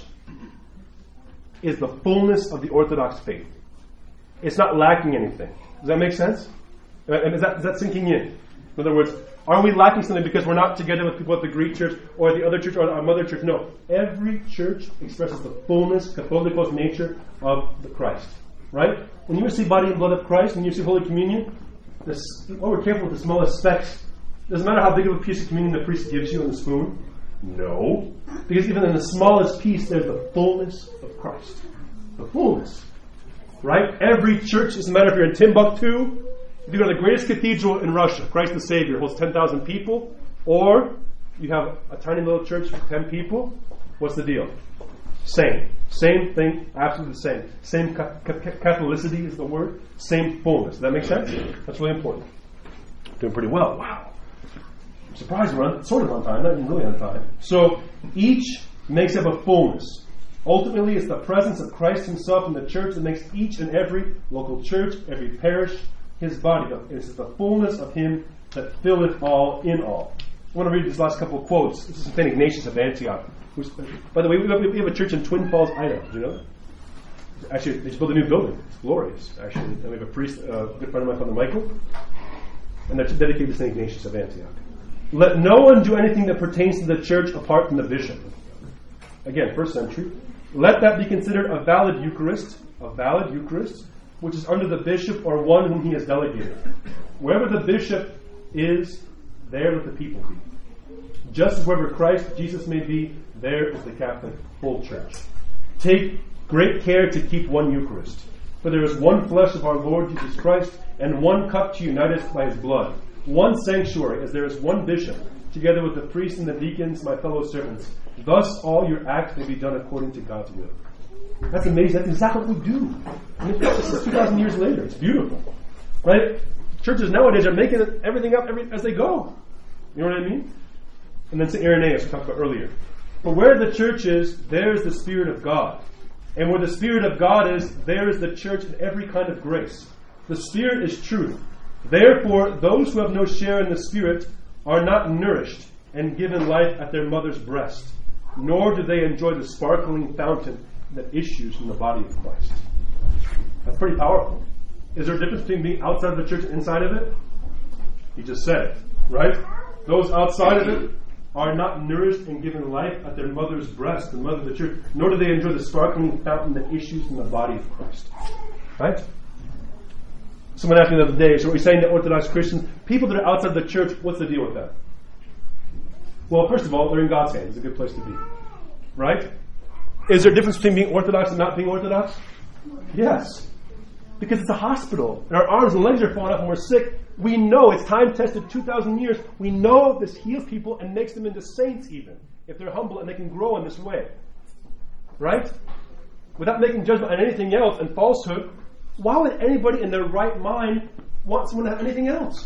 is the fullness of the Orthodox faith. It's not lacking anything. Does that make sense? And is that sinking in? In other words, are we lacking something because we're not together with people at the Greek church or the other church or our mother church? No. Every church expresses the fullness, Catholicos nature of the Christ. Right? When you receive body and blood of Christ, when you receive Holy Communion, we're careful with the smallest specks. Doesn't matter how big of a piece of communion the priest gives you on the spoon. No. Because even in the smallest piece, there's the fullness of Christ. The fullness. Right? Every church, doesn't matter if you're in Timbuktu, if you go to the greatest cathedral in Russia, Christ the Savior, holds 10,000 people, or you have a tiny little church with 10 people, what's the deal? Same. Same thing, absolutely the same. Same Catholicity is the word. Same fullness. Does that make sense? That's really important. Doing pretty well. Wow. I'm surprised we're sort of on time, not even really on time. So each makes up a fullness. Ultimately, it's the presence of Christ himself in the church that makes each and every local church, every parish, his body. It's the fullness of him that filleth all in all. I want to read these last couple of quotes. This is St. Ignatius of Antioch. By the way, we have a church in Twin Falls, Idaho. Do you know that? Actually, they just built a new building. It's glorious, actually. And we have a priest, a good friend of mine, Father Michael. And that's dedicated to St. Ignatius of Antioch. Let no one do anything that pertains to the church apart from the bishop. Again, first century. Let that be considered a valid Eucharist, which is under the bishop or one whom he has delegated. Wherever the bishop is, there let the people be. Just as wherever Christ Jesus may be, there is the Catholic whole church. Take great care to keep one Eucharist. For there is one flesh of our Lord Jesus Christ, and one cup to unite us by his blood. One sanctuary, as there is one bishop, together with the priests and the deacons, my fellow servants. Thus all your acts may be done according to God's will. That's amazing. That's exactly what we do. I mean, this is 2,000 years later. It's beautiful. Right? Churches nowadays are making everything up as they go. You know what I mean? And then St. Irenaeus, we talked about earlier. For where the church is, there is the Spirit of God. And where the Spirit of God is, there is the church in every kind of grace. The Spirit is truth. Therefore, those who have no share in the Spirit are not nourished and given life at their mother's breast, nor do they enjoy the sparkling fountain that issues from the body of Christ. That's pretty powerful. Is there a difference between being outside of the church and inside of it? He just said it, right? Those outside of it are not nourished and given life at their mother's breast, the mother of the church, nor do they enjoy the sparkling fountain that issues from the body of Christ. Right? Someone asked me the other day, so are we saying that Orthodox Christians, people that are outside the church, what's the deal with that? Well, first of all, they're in God's hands. It's a good place to be. Right? Is there a difference between being Orthodox and not being Orthodox? Yes. Because it's a hospital, and our arms and legs are falling off and we're sick. We know it's time-tested 2,000 years. We know this heals people and makes them into saints even, if they're humble and they can grow in this way. Right? Without making judgment on anything else and falsehood, why would anybody in their right mind want someone to have anything else?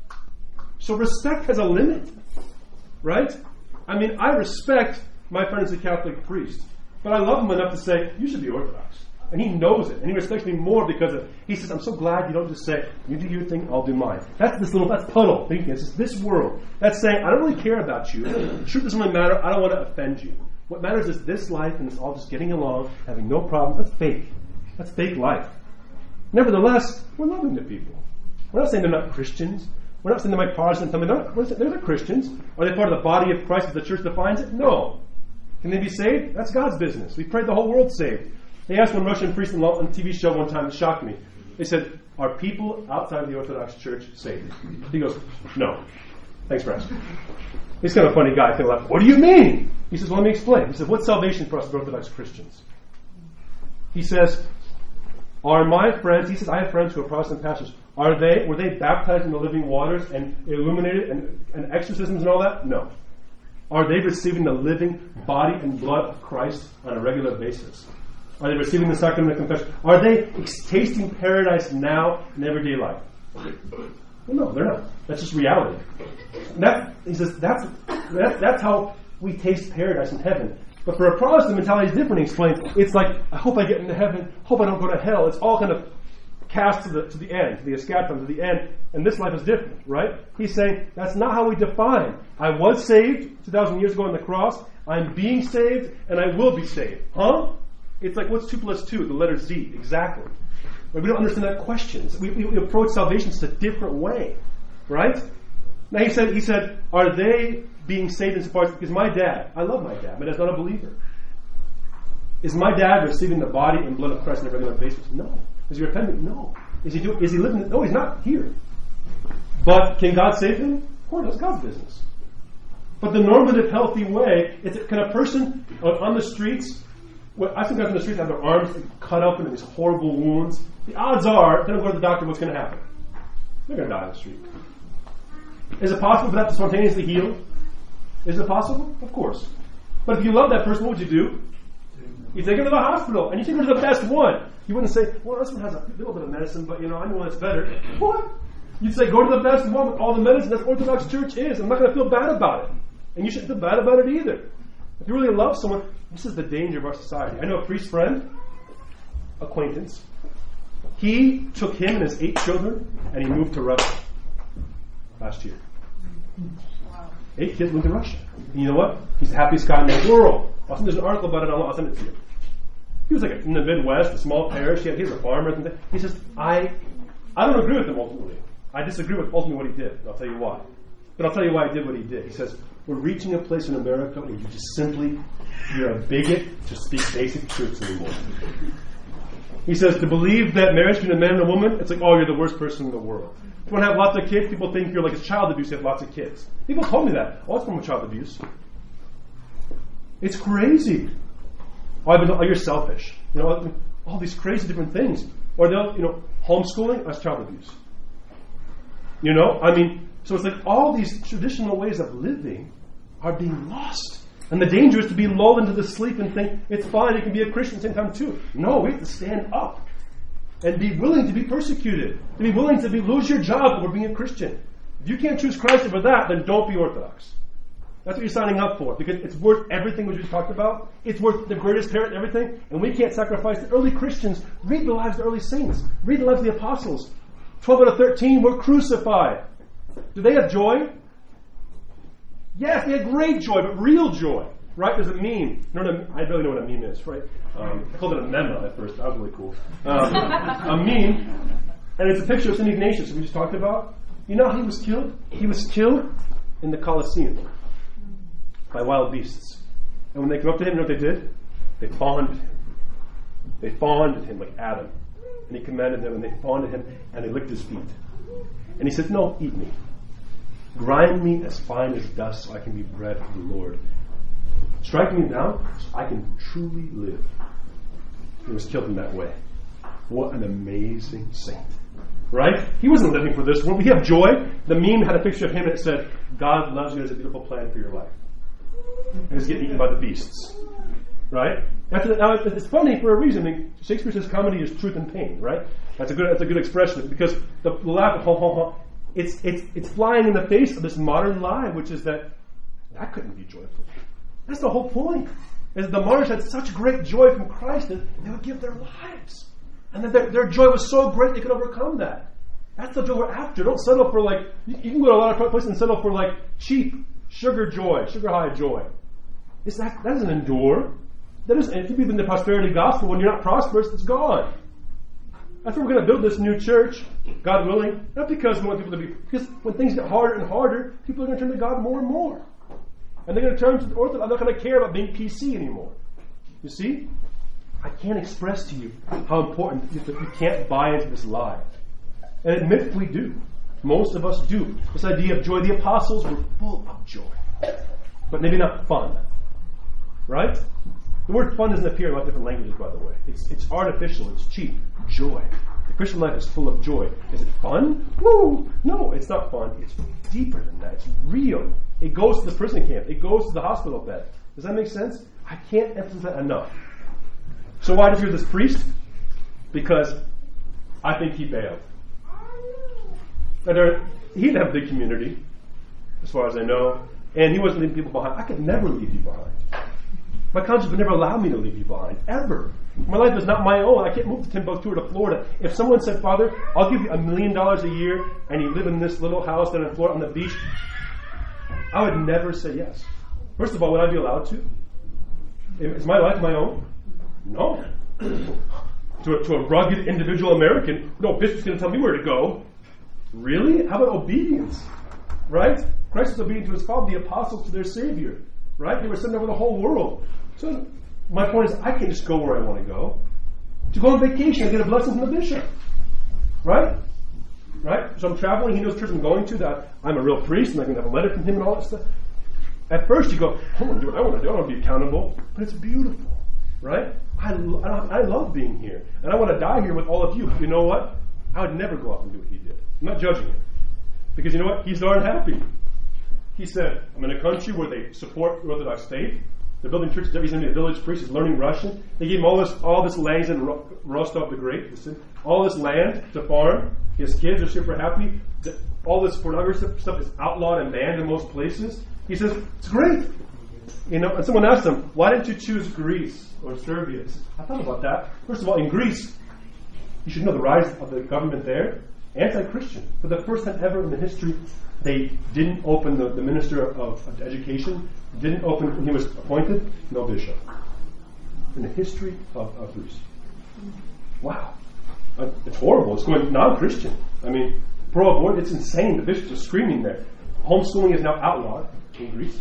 So respect has a limit. Right? I mean, I respect my friend as a Catholic priest, but I love him enough to say, you should be Orthodox. And he knows it. And he respects me more because of it. He says, I'm so glad you don't just say, you do your thing, I'll do mine. That's puddle thinking. It's just this world. That's saying, I don't really care about you. The truth doesn't really matter. I don't want to offend you. What matters is this life, and it's all just getting along, having no problems. That's fake. That's fake life. Nevertheless, we're loving to people. We're not saying they're not Christians. We're not saying they're like Protestants. They're not Christians. Are they part of the body of Christ as the church defines it? No. Can they be saved? That's God's business. We prayed the whole world saved. They asked one Russian priest on a TV show one time, it shocked me. They said, are people outside of the Orthodox Church saved? He goes, no. Thanks for asking. He's kind of a funny guy. Kind of like, what do you mean? He says, well, let me explain. He said, what's salvation for us as Orthodox Christians? He says, are my friends, he says, I have friends who are Protestant pastors. Were they baptized in the living waters and illuminated and exorcisms and all that? No. Are they receiving the living body and blood of Christ on a regular basis? Are they receiving the sacrament of confession? Are they tasting paradise now in everyday life? Well, no, they're not. That's just reality. He says that's how we taste paradise in heaven. But for a Protestant mentality, it's different. He explains, it's like, I hope I get into heaven, hope I don't go to hell. It's all kind of cast to the end, to the eschaton, to the end. And this life is different, right? He's saying, that's not how we define. I was saved 2,000 years ago on the cross. I'm being saved, and I will be saved. Huh? It's like, what's 2 plus 2? The letter Z, exactly. But we don't understand that question. We approach salvation in a different way, right? Now he said, are they being saved in so far as, because my dad, I love my dad, my dad's not a believer. Is my dad receiving the body and blood of Christ on a regular basis? No. Is he repentant? No. Is he living? No, he's not here. But can God save him? Of course, that's God's business. But the normative, healthy way is, can a person on the streets, I've seen guys on the streets have their arms cut open and these horrible wounds. The odds are, they don't go to the doctor, what's going to happen? They're going to die on the street. Is it possible for that to spontaneously heal? Is it possible? Of course. But if you love that person, what would you do? You take her to the hospital, and you take her to the best one. You wouldn't say, well, this one has a little bit of medicine, but I know one that's better. What? You'd say, go to the best one with all the medicine. That's what Orthodox Church is. I'm not going to feel bad about it. And you shouldn't feel bad about it either. If you really love someone, this is the danger of our society. I know a priest friend, acquaintance. He took him and his 8 children, and he moved to Russia last year. Wow. 8 kids moved to Russia. And you know what? He's the happiest guy in the world. There's an article about it. I'll send it to you. He was like in the Midwest, a small parish. He was a farmer. He says, I don't agree with him ultimately. I disagree with ultimately what he did. And I'll tell you why. But I'll tell you why he did what he did. He says, we're reaching a place in America where you just simply, you're a bigot to speak basic truths anymore. He says, to believe that marriage between a man and a woman, it's like, oh, you're the worst person in the world. If you want to have lots of kids, people think you're like it's child abuse, you have lots of kids. People told me that. Oh, it's from child abuse. It's crazy. Oh, you're selfish. All these crazy different things. Or they'll, homeschooling, that's child abuse. So it's like all these traditional ways of living are being lost. And the danger is to be lulled into the sleep and think, it's fine, you can be a Christian at the same time too. No, we have to stand up and be willing to be persecuted. To be willing to lose your job for being a Christian. If you can't choose Christ over that, then don't be Orthodox. That's what you're signing up for, because it's worth everything we just talked about. It's worth the greatest parent and everything, and we can't sacrifice the early Christians. Read the lives of the early saints. Read the lives of the apostles. 12 out of 13 were crucified. Do they have joy? Yes, they had great joy, but real joy. Right? There's a meme. I really know what a meme is, right? I called it a meme at first. That was really cool. A meme, and it's a picture of St. Ignatius, who we just talked about. You know how he was killed? He was killed in the Colosseum by wild beasts. And when they came up to him, you know what they did? They fawned him. They fawned at him like Adam. And he commanded them, and they fawned at him, and they licked his feet. And he said, no, eat me. Grind me as fine as dust so I can be bread for the Lord. Strike me down so I can truly live. He was killed in that way. What an amazing saint. Right? He wasn't living for this world. We have joy. The meme had a picture of him and it said, God loves you as a beautiful plan for your life. And it's getting eaten by the beasts. Right? Now, it's funny for a reason. I mean, Shakespeare says comedy is truth and pain, right? That's a good expression, because the laugh, it's flying in the face of this modern lie, which is that couldn't be joyful. That's the whole point. Is the martyrs had such great joy from Christ that they would give their lives, and that their joy was so great they could overcome that. That's the joy we're after. Don't settle for you can go to a lot of places and settle for cheap sugar high joy. That doesn't endure. If you believe in the prosperity gospel, when you're not prosperous, it's gone. That's why we're going to build this new church, God willing. Not because we want people to be, because when things get harder and harder, people are going to turn to God more and more. And they're going to turn to the Orthodox. I'm not going to care about being PC anymore. You see? I can't express to you how important it is that we can't buy into this lie. And admit we do. Most of us do. This idea of joy. The apostles were full of joy. But maybe not fun. Right? The word fun doesn't appear in a lot of different languages, by the way. It's artificial. It's cheap. Joy. The Christian life is full of joy. Is it fun? Woo! No, it's not fun. It's deeper than that. It's real. It goes to the prison camp. It goes to the hospital bed. Does that make sense? I can't emphasize that enough. So why does he hear this priest? Because I think he bailed. He didn't have a big community, as far as I know, and he wasn't leaving people behind. I could never leave you behind. My conscience would never allow me to leave you behind, ever. My life is not my own. I can't move to Timbuktu or to Florida. If someone said, Father, I'll give you $1 million a year and you live in this little house down in Florida on the beach, I would never say yes. First of all, would I be allowed to? Is my life my own? No. To a rugged individual American, no bishop's going to tell me where to go. Really? How about obedience? Right? Christ was obedient to his Father, the apostles to their Savior. Right? They were sent over the whole world. So my point is, I can't just go where I want to go. To go on vacation, I get a blessing from the bishop. Right? Right? So I'm traveling, he knows the church I'm going to, that I'm a real priest, and I can have a letter from him and all that stuff. At first you go, I want to do what I want to do. I don't want to be accountable. But it's beautiful. Right? I love being here. And I want to die here with all of you. But you know what? I would never go off and do what he did. I'm not judging him. Because you know what? He's darn happy. He said, I'm in a country where they support the Orthodox faith. They're building churches. He's going to be a village priest. He's learning Russian. They gave him all this land in Rostov the Great. All this land to farm. His kids are super happy. All this pornography stuff is outlawed and banned in most places. He says, it's great. And someone asked him, why didn't you choose Greece or Serbia? He says, I thought about that. First of all, in Greece, you should know the rise of the government there, anti-Christian. For the first time ever in the history, they didn't open the minister of education, didn't open, when he was appointed, no bishop. In the history of Greece. Wow. It's horrible. It's going non-Christian. I mean, pro-abortion, it's insane. The bishops are screaming there. Homeschooling is now outlawed in Greece.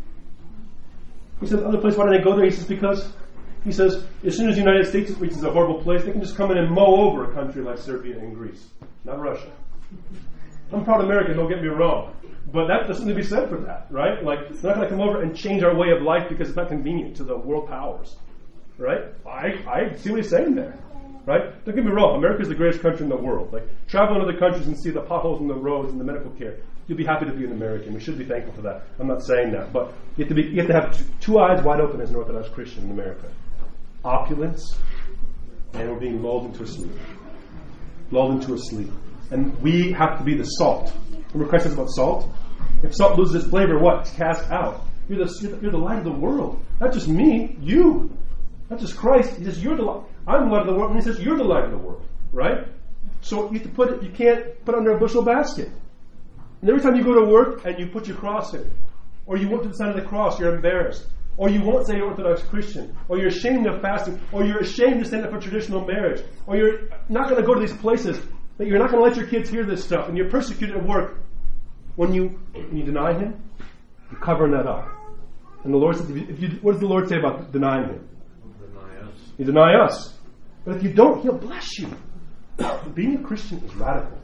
He says, other place, why didn't I go there? He says, as soon as the United States reaches a horrible place, they can just come in and mow over a country like Serbia and Greece, not Russia. I'm proud American, don't get me wrong. But that doesn't need to be said for that, right? Like, they're not going to come over and change our way of life because it's not convenient to the world powers, right? I see what he's saying there, right? Don't get me wrong, America's the greatest country in the world. Like, travel in other countries and see the potholes in the roads and the medical care. You'll be happy to be an American. We should be thankful for that. I'm not saying that, but you have to have two eyes wide open as an Orthodox Christian in America. Opulence, and we're being lulled into a sleep. Lulled into a sleep. And we have to be the salt. Remember Christ says about salt? If salt loses its flavor, what? It's cast out. You're the light of the world. Not just me, you. Not just Christ. He says, you're the light. I'm the light of the world. And he says, you're the light of the world. Right? So you have to you can't put it under a bushel basket. And every time you go to work and you put your cross in, or you went to the sign of the cross, you're embarrassed. Or you won't say you're Orthodox Christian, or you're ashamed of fasting, or you're ashamed to stand up for traditional marriage, or you're not going to go to these places, that you're not going to let your kids hear this stuff, and you're persecuted at work. When you deny Him, you're covering that up. And the Lord says, what does the Lord say about denying Him? Deny us. You deny us. But if you don't, He'll bless you. Being a Christian is radical.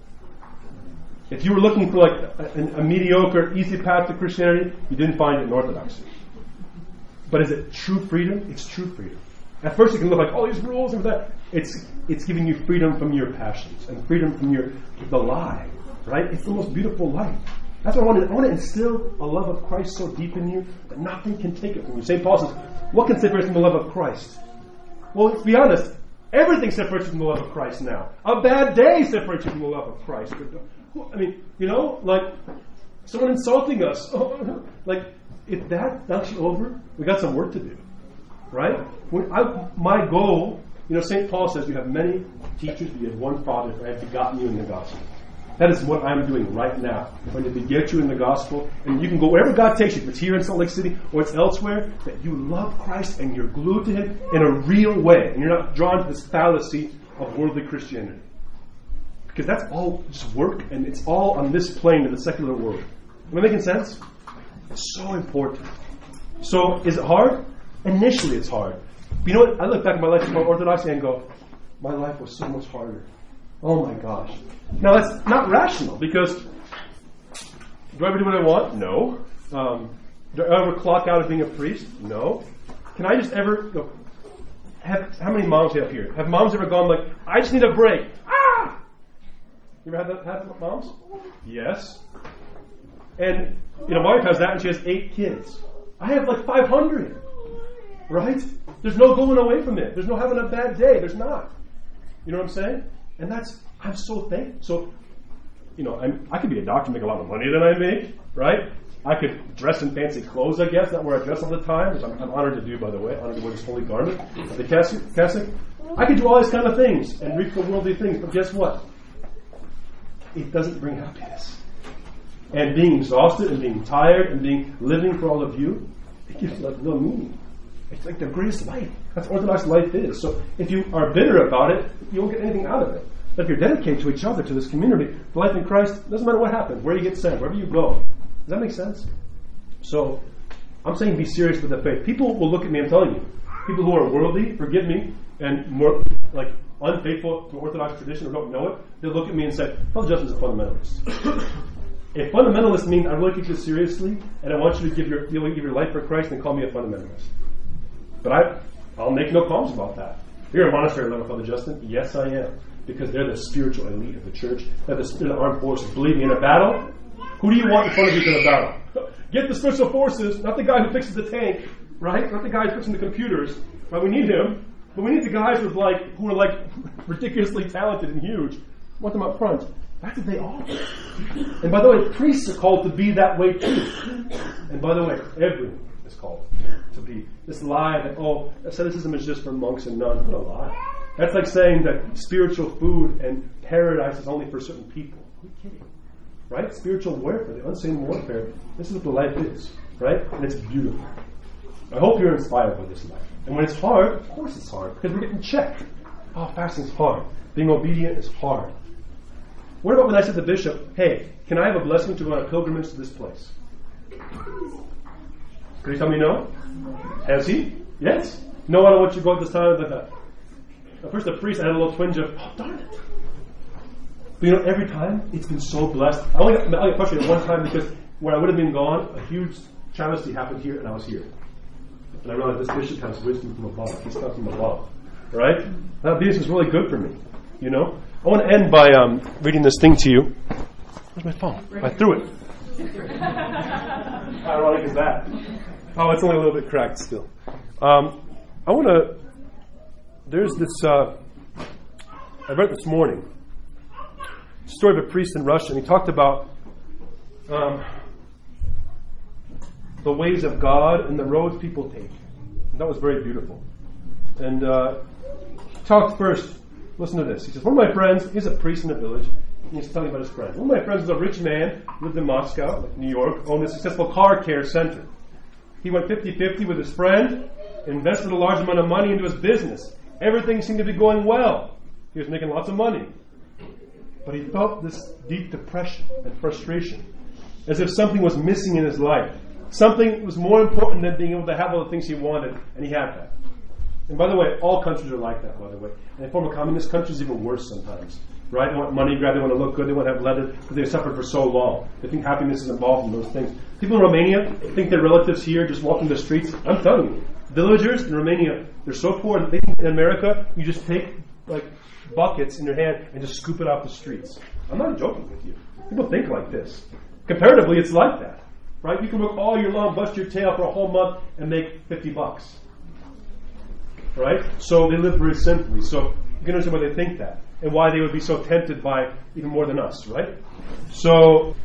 If you were looking for like a mediocre, easy path to Christianity, you didn't find it in Orthodoxy. But is it true freedom? It's true freedom. At first it can look like all these rules and that. It's giving you freedom from your passions and freedom from the lie. Right? It's the most beautiful life. That's what I want to instill a love of Christ so deep in you that nothing can take it from you. St. Paul says, what can separate from the love of Christ? Well, let's be honest. Everything separates you from the love of Christ now. A bad day separates you from the love of Christ. I mean, like someone insulting us. Like, if that knocks you over, we got some work to do. Right? My goal, St. Paul says you have many teachers, but you have one Father, and I have begotten you in the gospel. That is what I'm doing right now. I'm going to beget you in the gospel, and you can go wherever God takes you, if it's here in Salt Lake City or it's elsewhere, that you love Christ and you're glued to Him in a real way, and you're not drawn to this fallacy of worldly Christianity. Because that's all just work, and it's all on this plane of the secular world. Am I making sense? It's so important. So, is it hard? Initially it's hard. But you know what? I look back at my life as Orthodoxy and go, my life was so much harder. Oh my gosh. Now that's not rational, because do I ever do what I want? No. Do I ever clock out of being a priest? No. Can I just ever how many moms do you have here? Have moms ever gone like, I just need a break? Ah! You ever had that moms? Yes. And my wife has that, and she has 8 kids. I have like 500. Right? There's no going away from it. There's no having a bad day. There's not. You know what I'm saying? And I'm so thankful. So, I could be a doctor and make a lot of money than I make, right? I could dress in fancy clothes, I guess, not wear a dress all the time, which I'm honored to do, by the way. Honored to wear this holy garment, the cassock. I could do all these kind of things and reap the worldly things, but guess what? It doesn't bring happiness. And being exhausted and being tired and living for all of you, it gives like no meaning. It's like the greatest life. That's what Orthodox life is. So if you are bitter about it, you won't get anything out of it. But if you're dedicated to each other, to this community, the life in Christ, doesn't matter what happens, where you get sent, wherever you go. Does that make sense? So I'm saying be serious with the faith. People will look at me, I'm telling you. People who are worldly, forgive me, and more like unfaithful to Orthodox tradition or don't know it, they'll look at me and say, Father Justin's a fundamentalist. If fundamentalist means I really take this seriously and I want you to give your life for Christ, then call me a fundamentalist. But I'll make no qualms about that. You're a monastery level, Father Justin? Yes, I am. Because they're the spiritual elite of the church. They're the armed forces. Believe me, in a battle, who do you want in front of you in a battle? Get the special forces, not the guy who fixes the tank. right? Not the guys fixing the computers, right? We need him, but we need the guys who are ridiculously talented and huge. We want them up front. That's what they are. And by the way, priests are called to be that way too. And by the way, everyone is called to be. This lie that, asceticism is just for monks and nuns. What a lie. That's like saying that spiritual food and paradise is only for certain people. Are you kidding? Right? Spiritual warfare, the unseen warfare. This is what the life is, right? And it's beautiful. I hope you're inspired by this life. And when it's hard, of course it's hard, because we're getting checked. Fasting's hard. Being obedient is hard. What about when I said to the bishop, hey, can I have a blessing to go on a pilgrimage to this place? Could he tell me no? Has he? Yes. No, I don't want you to go at this time. At first, the priest, I had a little twinge of, darn it. But every time, it's been so blessed. I only got frustrated one time because where I would have been gone, a huge travesty happened here, and I was here. And I realized this bishop has wisdom from above. He's stuff from above. Right? That obedience is really good for me. I want to end by reading this thing to you. Where's my phone? I threw it. How ironic is that? It's only a little bit cracked still. There's this, I read this morning, story of a priest in Russia, and he talked about the ways of God and the roads people take. And that was very beautiful. And he talked first, listen to this. He says, one of my friends, he's a priest in a village, and he's telling about his friend. One of my friends was a rich man, lived in Moscow, New York, owned a successful car care center. He went 50-50 with his friend, invested a large amount of money into his business. Everything seemed to be going well. He was making lots of money. But he felt this deep depression and frustration, as if something was missing in his life. Something was more important than being able to have all the things he wanted, and he had that. And by the way, all countries are like that, by the way. And former communist countries, even worse sometimes. Right? They want money grab, they want to look good, they want to have leather, because they've suffered for so long. They think happiness is involved in those things. People in Romania think their relatives here just walking the streets. I'm telling you, villagers in Romania, they're so poor. They think in America, you just take buckets in your hand and just scoop it off the streets. I'm not joking with you. People think like this. Comparatively, it's like that. Right? You can work all year long, bust your tail for a whole month, and make $50. Right? So they live very simply. So you can understand why they think that, and why they would be so tempted by even more than us, right? So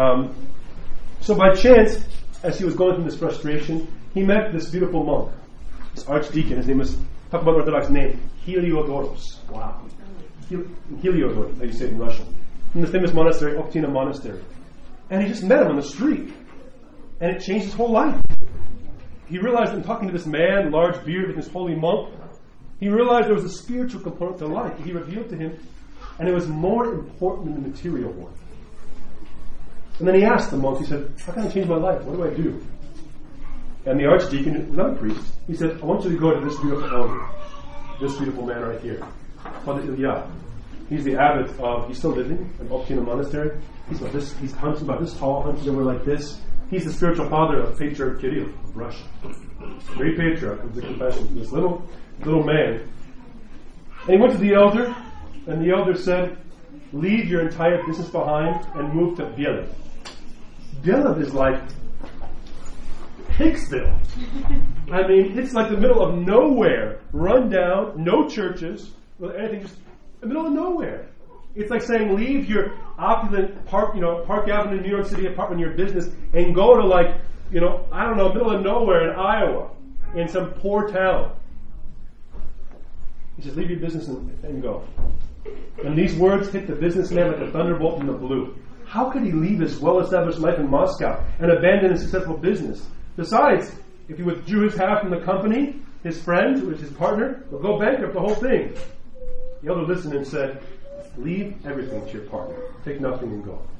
by chance, as he was going through this frustration, he met this beautiful monk, this archdeacon. His name was, talk about the Orthodox name, Heliodoros. Wow. Heliodoros, how you say it in Russian. From the famous monastery, Oktina Monastery. And he just met him on the street. And it changed his whole life. He realized in talking to this man, large beard, with this holy monk, he realized there was a spiritual component to life that he revealed to him, and it was more important than the material one. And then he asked the monk, he said, how can I change my life? What do I do? And the archdeacon, not a priest, he said, I want you to go to this beautiful elder, this beautiful man right here, Father Ilya. He's the abbot of, he's still living in Oktina Monastery. He's hunching about this tall, hunching over like this. He's the spiritual father of Patriarch Kirill of Russia. Great patriarch of the confession. This little man. And he went to the elder, and the elder said, leave your entire business behind and move to Bielev. Bielev is like Hicksville. I mean, it's like the middle of nowhere, run down, no churches, anything, just the middle of nowhere. It's like saying leave your opulent Park Avenue, New York City apartment, your business, and go to middle of nowhere in Iowa, in some poor town. He says, leave your business and go. And these words hit the businessman like a thunderbolt from the blue. How could he leave his well-established life in Moscow and abandon his successful business? Besides, if he withdrew his half from the company, his friend, who was his partner, would go bankrupt, the whole thing. The elder listened and said, leave everything to your partner. Take nothing and go.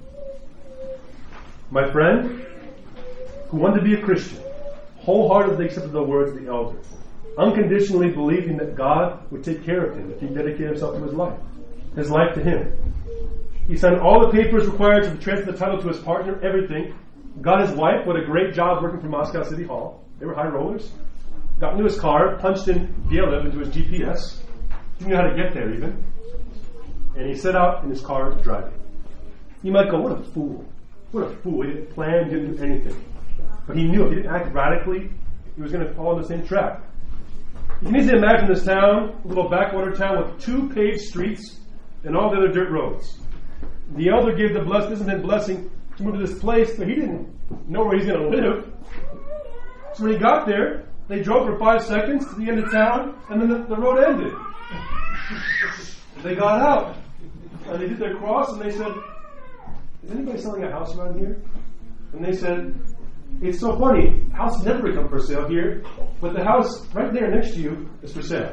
My friend, who wanted to be a Christian, wholeheartedly accepted the words of the elder, unconditionally believing that God would take care of him if he dedicated himself to his life to him. He signed all the papers required to transfer the title to his partner, everything. Got his wife, what a great job working for Moscow City Hall. They were high rollers. Got into his car, punched in Bielev into his GPS. Didn't know how to get there even. And he set out in his car driving. You might go, what a fool. What a fool. He didn't plan, didn't do anything. But he knew if he didn't act radically, he was going to fall in the same trap. You can easily imagine this town, a little backwater town with 2 paved streets and all the other dirt roads. The elder gave the blessing to move to this place, but he didn't know where he's going to live. So when he got there, they drove for 5 seconds to the end of town, and then the road ended. They got out, and they did their cross, and they said, "Is anybody selling a house around here?" And they said, "It's so funny, houses never come for sale here, but the house right there next to you is for sale."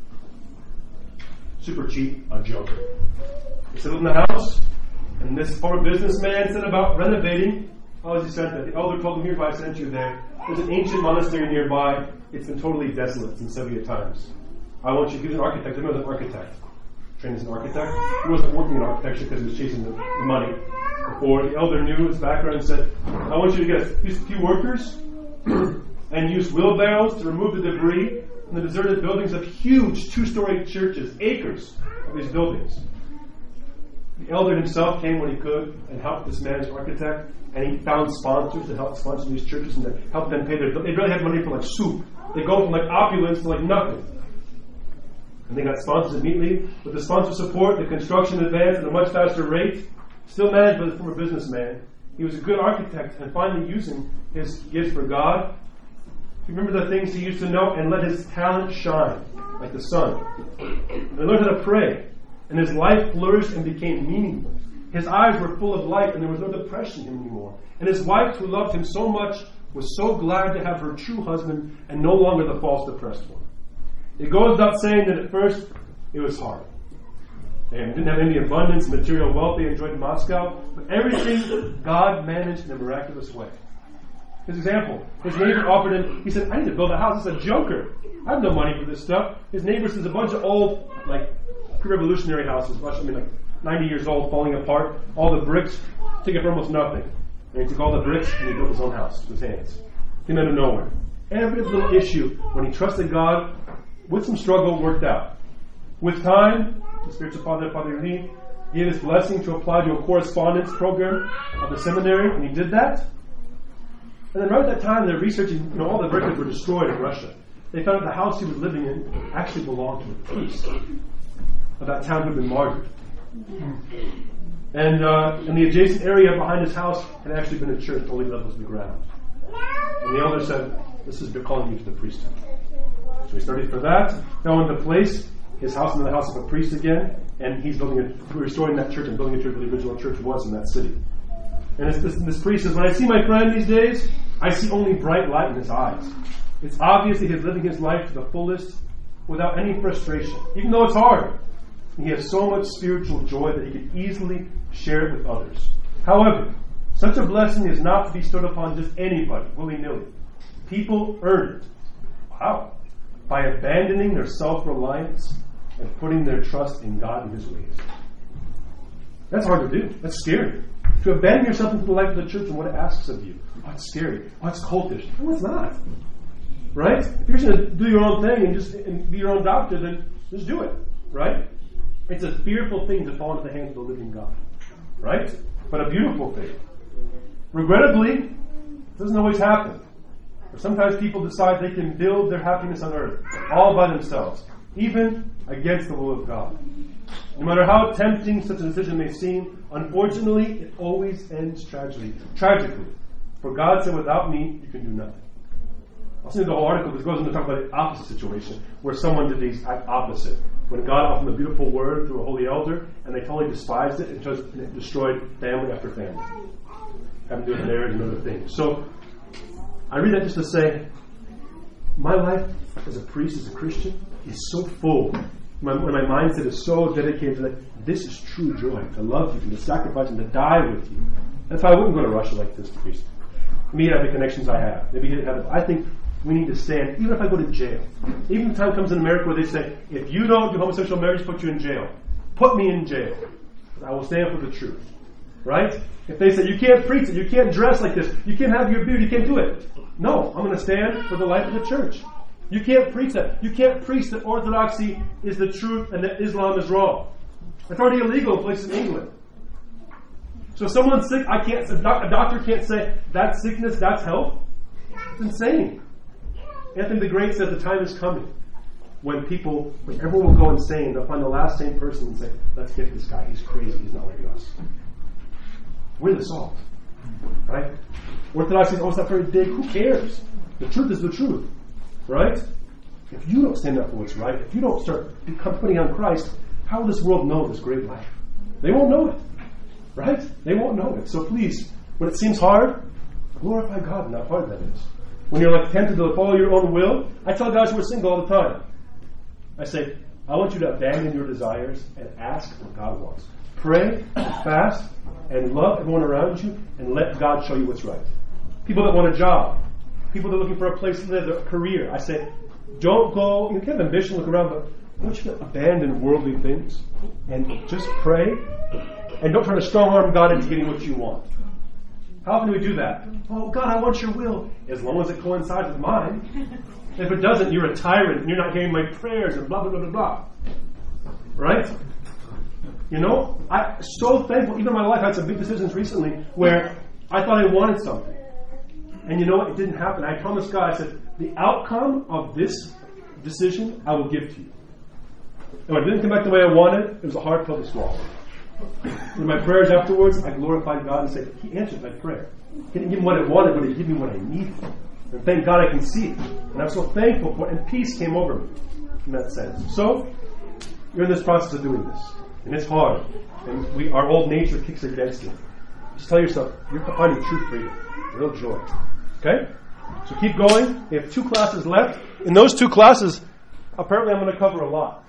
Super cheap, a joker. They settled in the house, and this former businessman said about renovating. How was he sent that? The elder told him, "Here's why I sent you there. There's an ancient monastery nearby. It's been totally desolate since Soviet times. I want you." He was an architect. I know he was an architect. Trained as an architect. He wasn't working in architecture because he was chasing the money. Before the elder knew his background and said, "I want you to get a few workers and use wheelbarrows to remove the debris from the deserted buildings of huge 2-story churches, acres of these buildings." The elder himself came when he could and helped this man as architect, and he found sponsors to help sponsor these churches and to help them pay their bills. They really had money for like soup. They go from like opulence to like nothing. And they got sponsors immediately. With the sponsor support, the construction advanced at a much faster rate. Still managed by the former businessman. He was a good architect and finally using his gifts for God. He remembered the things he used to know and let his talent shine like the sun. And he learned how to pray. And his life flourished and became meaningful. His eyes were full of light and there was no depression in him anymore. And his wife, who loved him so much, was so glad to have her true husband and no longer the false depressed one. It goes without saying that at first it was hard. And didn't have any abundance, material wealth they enjoyed in Moscow, but everything God managed in a miraculous way. His example, his neighbor offered him, he said, "I need to build a house. It's a junker. I have no money for this stuff." His neighbor says a bunch of old, like, pre-revolutionary houses, like 90 years old, falling apart, all the bricks, take it for almost nothing. And he took all the bricks and he built his own house with his hands. Came out of nowhere. Every little issue, when he trusted God, with some struggle, worked out. With time, the spiritual father, Father Lee, gave his blessing to apply to a correspondence program of the seminary, and he did that. And then right at that time, they're researching, all the records were destroyed in Russia. They found out the house he was living in actually belonged to a priest of that town who had been martyred. And the adjacent area behind his house had actually been a church, only levels of the ground. And the elder said, "This is calling you to the priesthood." So he studied for that, fell into place, his house into the house of a priest again, and he's restoring that church and building a church where the original church was in that city. And this priest says, "When I see my friend these days, I see only bright light in his eyes. It's obvious that he's living his life to the fullest without any frustration, even though it's hard. He has so much spiritual joy that he can easily share it with others. However, such a blessing is not to be bestowed upon just anybody, willy-nilly. People earn it." Wow. "By abandoning their self-reliance and putting their trust in God and His ways." That's hard to do. That's scary. To abandon yourself into the life of the church and what it asks of you. Oh, it's scary. Oh, it's cultish. No, it's not. Right? If you're just going to do your own thing and be your own doctor, then just do it. Right? It's a fearful thing to fall into the hands of the living God. Right? But a beautiful thing. Regrettably, it doesn't always happen. Or sometimes people decide they can build their happiness on earth all by themselves, even against the will of God. No matter how tempting such a decision may seem, unfortunately, it always ends tragically. For God said, "Without me, you can do nothing." I'll send you the whole article. This goes into talk about the opposite situation, where someone did the exact opposite. When God offered them a beautiful word through a holy elder, and they totally despised it, and it destroyed family after family. Having to do with marriage and other things. So, I read that just to say, my life as a priest, as a Christian, is so full. My mindset is so dedicated to that. This is true joy, to love you, to sacrifice, and to die with you. That's why I wouldn't go to Russia like this priest. Me have the connections I have. Maybe I think we need to stand, even if I go to jail. Even the time comes in America where they say, if you don't do homosexual marriage, put you in jail. Put me in jail. I will stand for the truth. Right? If they say, you can't preach it, you can't dress like this, you can't have your beard, you can't do it. No, I'm going to stand for the life of the church. You can't preach that. You can't preach that orthodoxy is the truth and that Islam is wrong. It's already illegal in places in England. So if someone's sick, a doctor can't say, that's sickness, that's health. It's insane. Anthony the Great says the time is coming when everyone will go insane. They'll find the last sane person and say, let's get this guy. He's crazy. He's not like us. We're the salt. Right? Orthodoxy is always that very big. Who cares? The truth is the truth. Right? If you don't stand up for what's right, if you don't start putting on Christ, how will this world know this great life? They won't know it. Right? They won't know it. So please, when it seems hard, glorify God in how hard that is. When you're like tempted to follow your own will, I tell guys who are single all the time. I say, I want you to abandon your desires and ask what God wants. Pray, fast, and love everyone around you, and let God show you what's right. People that want a job, people that are looking for a place to live, a career, I say, don't go, you can have ambition, look around, but I want you to abandon worldly things and just pray, and don't try to strong-arm God into getting what you want. How often do we do that? Oh, God, I want your will, as long as it coincides with mine. If it doesn't, you're a tyrant, and you're not hearing my prayers, and blah, blah, blah, blah, blah. Right? You know, I'm so thankful. Even in my life, I had some big decisions recently where I thought I wanted something. And you know what? It didn't happen. I promised God, I said, the outcome of this decision, I will give to you. And when it didn't come back the way I wanted, it was a hard pill to swallow. In my prayers afterwards, I glorified God and said, He answered my prayer. He didn't give me what I wanted, but He gave me what I needed. And thank God I can see it. And I'm so thankful for it. And peace came over me in that sense. So, you're in this process of doing this. And it's hard. And our old nature kicks against it. Just tell yourself, you're finding true freedom. Real joy. Okay? So keep going. We have 2 classes left. In those 2 classes, apparently I'm going to cover a lot.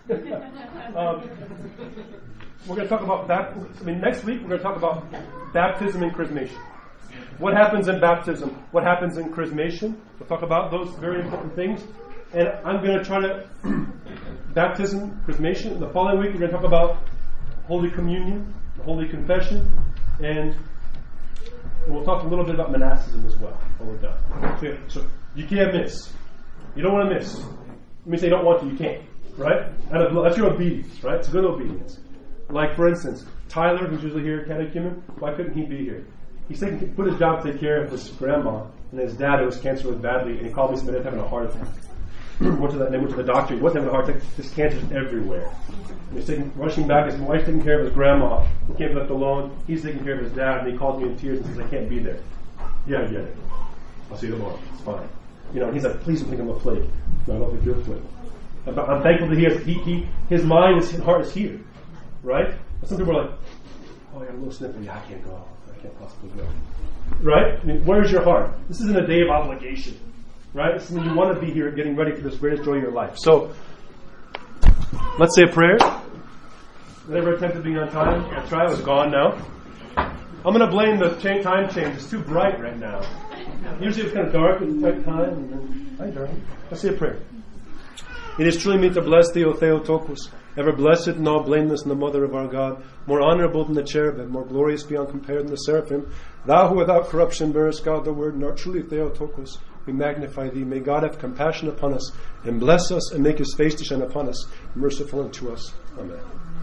We're going to talk about next week we're going to talk about baptism and chrismation. What happens in baptism? What happens in chrismation? We'll talk about those very important things. And I'm going to try to baptism, chrismation. The following week we're going to talk about Holy Communion, Holy Confession, and we'll talk a little bit about monasticism as well when we're done. So you can't miss. You don't want to miss. Let me say you don't want to, you can't. Right? That's your obedience, right? It's good obedience. Like, for instance, Tyler, who's usually here at Catechumen, why couldn't he be here? He put his job to take care of his grandma, and his dad, who was cancer really badly, and he called me and said, "I'm having a heart attack." went to the doctor. He wasn't having a heart attack. This cancer's everywhere. And he's rushing back. His wife's taking care of his grandma. He can't be left alone. He's taking care of his dad, and he calls me in tears and says, "I can't be there." Yeah, I get it. I'll see you tomorrow. It's fine. And he's like, "Please don't think I'm a flake." No, I don't think you're a flake. I'm thankful that his mind, his heart is here. Right? But some people are like, "Oh, I got a little sniffle. Yeah, I can't go. I can't possibly go." Right? Where's your heart? This isn't a day of obligation. Right? This is when you want to be here getting ready for this greatest joy of your life. So, let's say a prayer. Never attempted being on time. I try. I was gone now. I'm going to blame the time change. It's too bright right now. Usually it's kind of dark at the right time. And then, hi, darling. Let's say a prayer. It is truly meet to bless thee, O Theotokos, ever blessed and all blameless, and the mother of our God, more honorable than the cherubim, more glorious beyond compare than the seraphim. Thou who without corruption bearest God the word, and art truly Theotokos, we magnify thee. May God have compassion upon us, and bless us, and make his face to shine upon us, merciful unto us. Amen.